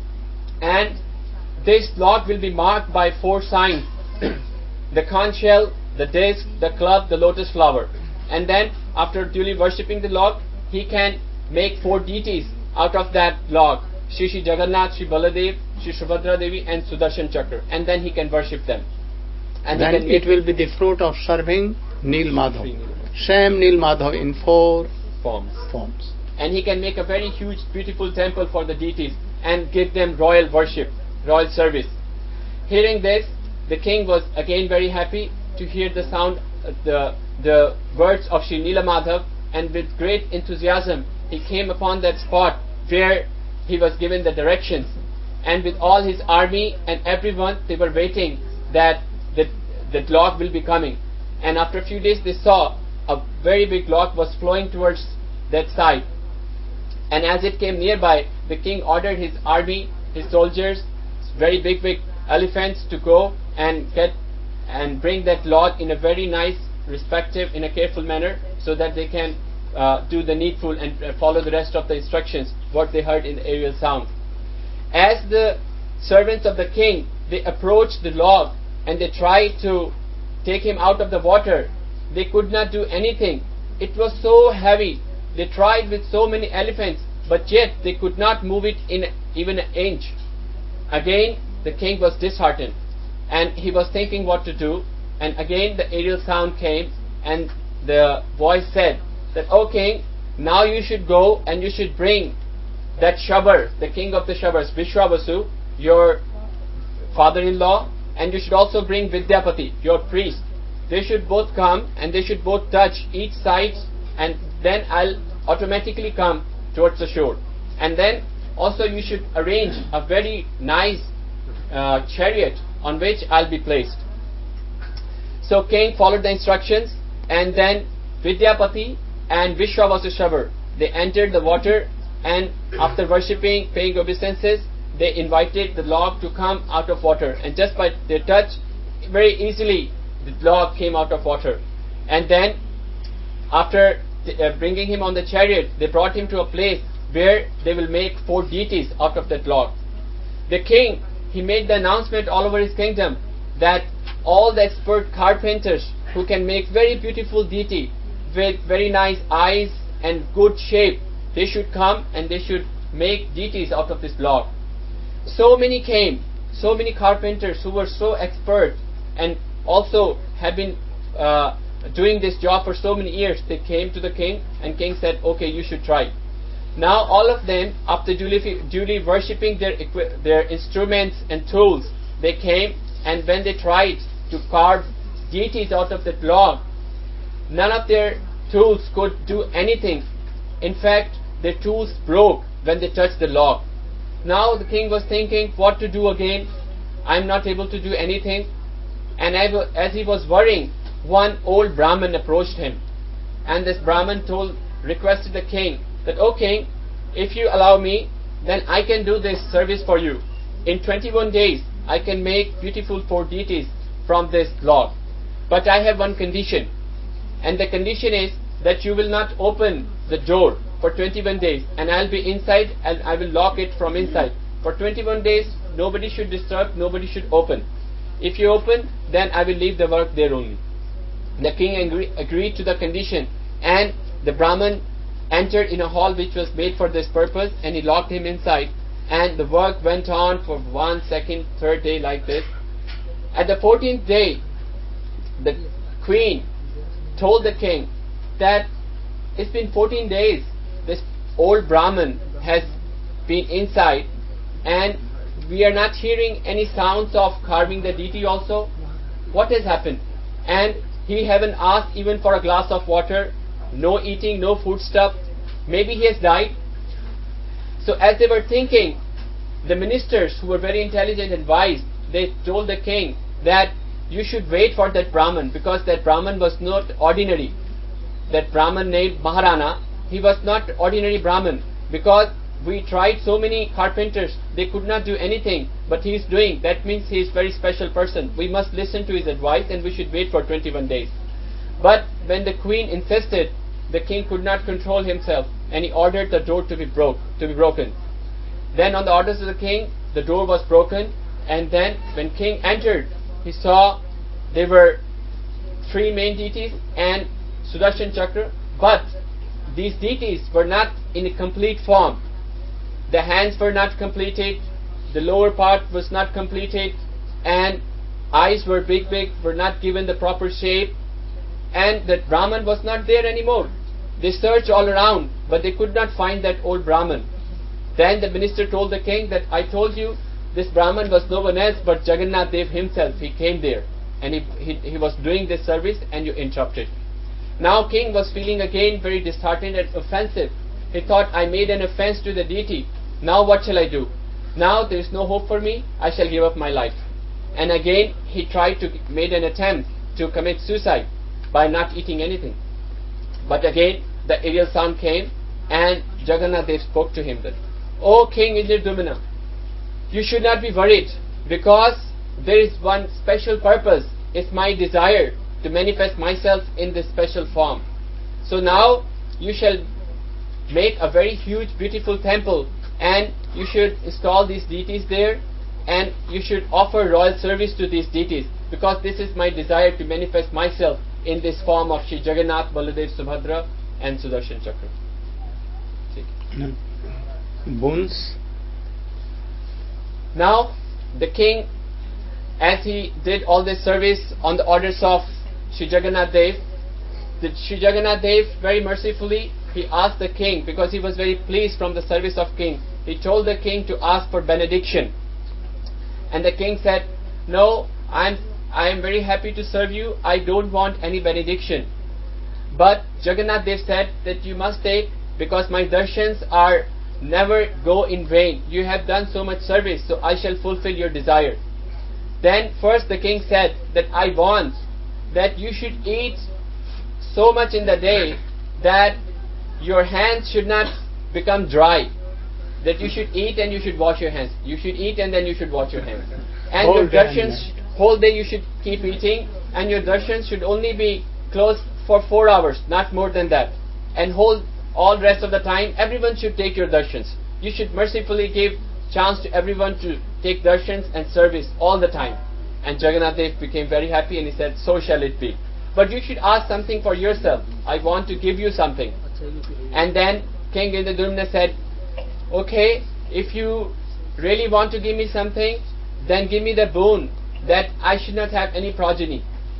And this log will be marked by 4 signs: the conch shell, the disc, the club, the lotus flower. And then, after duly worshipping the log, he can make 4 deities out of that log: Shri Shri Jagannath, Shri Baladev, Shri Subhadra Devi, and Sudarshan Chakra. And then he can worship them. And then it will be the fruit of serving Nil Madhav. Same Nil Madhav in 4 forms. And he can make a very huge, beautiful temple for the deities and give them royal worship, royal service. Hearing this, the king was again very happy to hear the sound, the words of Shri Nila Madhav, and with great enthusiasm he came upon that spot where he was given the directions. And with all his army and everyone, they were waiting that the log will be coming. And after a few days, they saw a very big log was flowing towards that side. And as it came nearby, the king ordered his army, his soldiers, very big elephants, to go and get and bring that log in a very nice, respective, in a careful manner, so that they can do the needful and follow the rest of the instructions, what they heard in the aerial sound. As the servants of the king, they approached the log and they tried to take him out of the water, they could not do anything. It was so heavy. They tried with so many elephants, but yet they could not move it in even an inch. Again, the king was disheartened, and he was thinking what to do. And again the aerial sound came, and the voice said that, "O king, now you should go and you should bring that Shabar, the king of the Shabars, Vishwavasu, your father-in-law, and you should also bring Vidyapati, your priest. They should both come and they should both touch each side, and then I'll automatically come towards the shore. And then also you should arrange a very nice chariot on which I'll be placed." So king followed the instructions, and then Vidyapati and Vishwavasu Shabar, they entered the water, and after worshipping, paying obeisances, they invited the log to come out of water, and just by their touch, very easily the log came out of water. And then after bringing him on the chariot, they brought him to a place where they will make 4 deities out of that log. The king, he made the announcement all over his kingdom that all the expert carpenters who can make very beautiful deity with very nice eyes and good shape, they should come and they should make deities out of this log. So many came, so many carpenters who were so expert and also had been doing this job for so many years. They came to the king, and king said, "Okay, you should try." Now all of them, after duly worshipping their instruments and tools, they came, and when they tried to carve deities out of that log, none of their tools could do anything. In fact, their tools broke when they touched the log. Now the king was thinking what to do again. I'm not able to do anything. And as he was worrying, one old Brahmin approached him, and this Brahmin requested the king that, "O king, if you allow me, then I can do this service for you. In 21 days, I can make beautiful 4 deities from this log. But I have one condition, and the condition is that you will not open the door for 21 days, and I'll be inside and I will lock it from inside. For 21 days, nobody should disturb, nobody should open. If you open, then I will leave the work there only." The king agreed to the condition, and the Brahmin entered in a hall which was made for this purpose, and he locked him inside, and the work went on for 1, 2nd, 3rd day like this. At the 14th day, the queen told the king that it's been 14 days, this old Brahmin has been inside, and we are not hearing any sounds of carving the deity also. What has happened? And he haven't asked even for a glass of water, no eating, no food stuff. Maybe he has died. So as they were thinking, the ministers who were very intelligent and wise, they told the king that you should wait for that Brahman, because that Brahman was not ordinary. That Brahman named Maharana, he was not ordinary Brahman, because we tried so many carpenters, they could not do anything, but he is doing. That means he is very special person. We must listen to his advice and we should wait for 21 days. But when the queen insisted, the king could not control himself, and he ordered the door to be broken. Then on the orders of the king, the door was broken, and then when king entered, he saw there were 3 main deities and Sudarshan Chakra, but these deities were not in a complete form. The hands were not completed, the lower part was not completed, and eyes were big, were not given the proper shape, and that Brahman was not there anymore. They searched all around, but they could not find that old Brahman. Then the minister told the king that I told you this Brahman was no one else but Jagannath Dev himself. He came there and he was doing this service and you interrupted. Now king was feeling again very disheartened and offensive. He thought, I made an offense to the deity. Now what shall I do? Now there is no hope for me. I shall give up my life. And again he made an attempt to commit suicide by not eating anything. But again the aerial sound came and Jagannath Dev spoke to him that, O King Indradumna, you should not be worried, because there is one special purpose. It's my desire to manifest myself in this special form. So now you shall make a very huge beautiful temple and you should install these deities there and you should offer royal service to these deities, because this is my desire to manifest myself in this form of Shri Jagannath, Baladev, Subhadra and Sudarshan Chakra. Boons. Now the king, as he did all this service on the orders of Shri Jagannath Dev, Shri Jagannath Dev very mercifully, he asked the king, because he was very pleased from the service of king, he told the king to ask for benediction. And the king said, no, I am very happy to serve you, I don't want any benediction. But Jagannath Dev said that you must take, because my darshans are never go in vain. You have done so much service, so I shall fulfill your desire. Then first the king said that I want that you should eat so much in the day that your hands should not become dry. That you should eat and you should wash your hands. You should eat and then you should wash your hands. And your darshans, whole day you should keep eating, and your darshans should only be closed for 4 hours, not more than that. And all rest of the time, everyone should take your darshans. You should mercifully give chance to everyone to take darshans and service all the time. And Jagannath Dev became very happy and he said, so shall it be. But you should ask something for yourself. I want to give you something. And then King Indradumna said, okay, if you really want to give me something, then give me the boon that I should not have any progeny.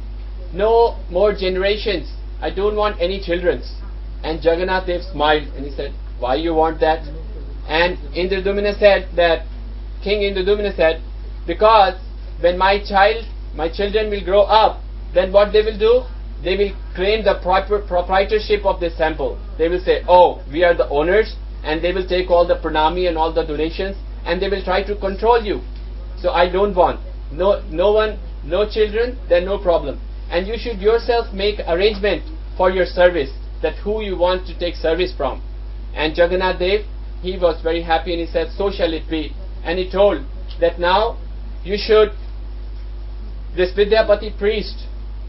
No more generations. I don't want any children. And Jagannath Dev smiled and he said, why you want that? And Indradumna said that, King Indradumna said, because when my children will grow up, then what they will do? They will claim the proprietorship of this temple. They will say, oh, we are the owners, and they will take all the pranami and all the donations, and they will try to control you. So I don't want. No one, no children, then no problem. And you should yourself make arrangement for your service, that who you want to take service from. And Jagannath Dev, he was very happy and he said, so shall it be. And he told that now you should, this Vidyapati priest,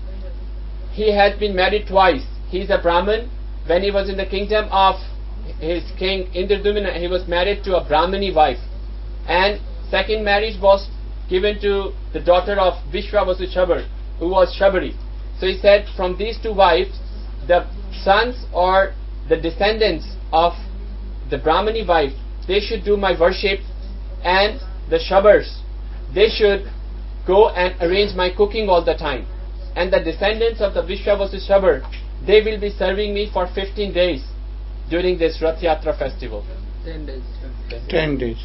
he has been married twice. He is a Brahmin. When he was in the kingdom of his king Indradumna, he was married to a Brahmini wife. And second marriage was given to the daughter of Vishwavasu Shabar, who was Shabari. So he said, from these 2 wives, the sons or the descendants of the Brahmani wife, they should do my worship, and the Shabars, they should go and arrange my cooking all the time. And the descendants of the Vishwavasu Shabar, they will be serving me for 15 days during this Rath Yatra festival. 10 days. 10 days.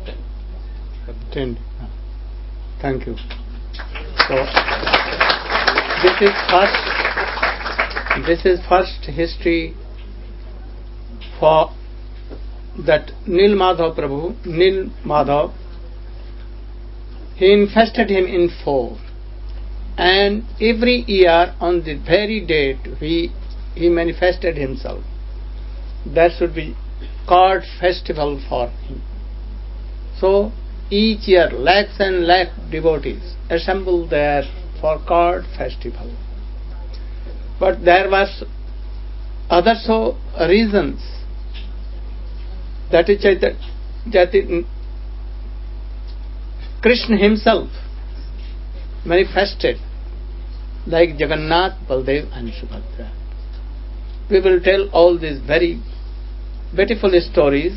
10. Thank you. So this is first history for that Nil Madhav Prabhu, Nil Madhav he infested him in 4. And every year on the very date he manifested himself. That should be called festival for him. So each year lakhs and lakhs devotees assemble there for called festival. But there was other so reasons. That is Krishna himself manifested like Jagannath, Baldev and Subhadra. We will tell all these very beautiful stories,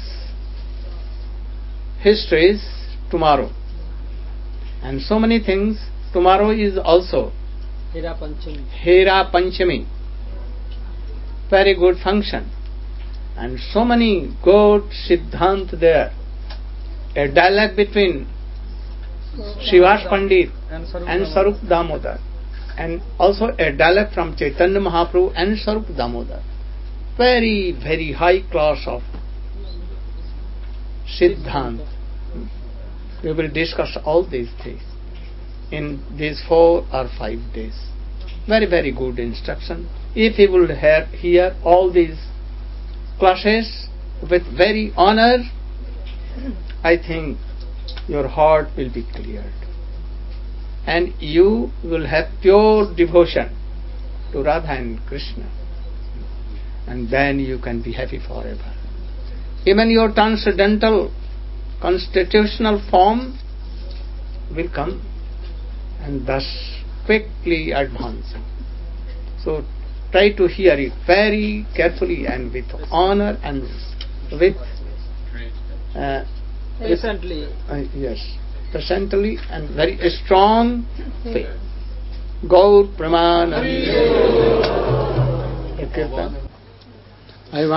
histories tomorrow. And so many things. Tomorrow is also Hera Panchami. Hera Panchami. Very good function. And so many good Siddhant there. A dialogue between Srivas Pandit and Sarup Damodar. And also a dialogue from Chaitanya Mahaprabhu and Sarup Damodar. Very, very high class of Siddhant. We will discuss all these things in these 4 or 5 days. Very, very good instruction. If you will hear all these classes with very honor, I think your heart will be cleared. And you will have pure devotion to Radha and Krishna. And then you can be happy forever. Even your transcendental constitutional form will come and thus quickly advancing. So try to hear it very carefully and with honor and with Recently. Yes, presently and very strong faith. Gaur Pramanand. I want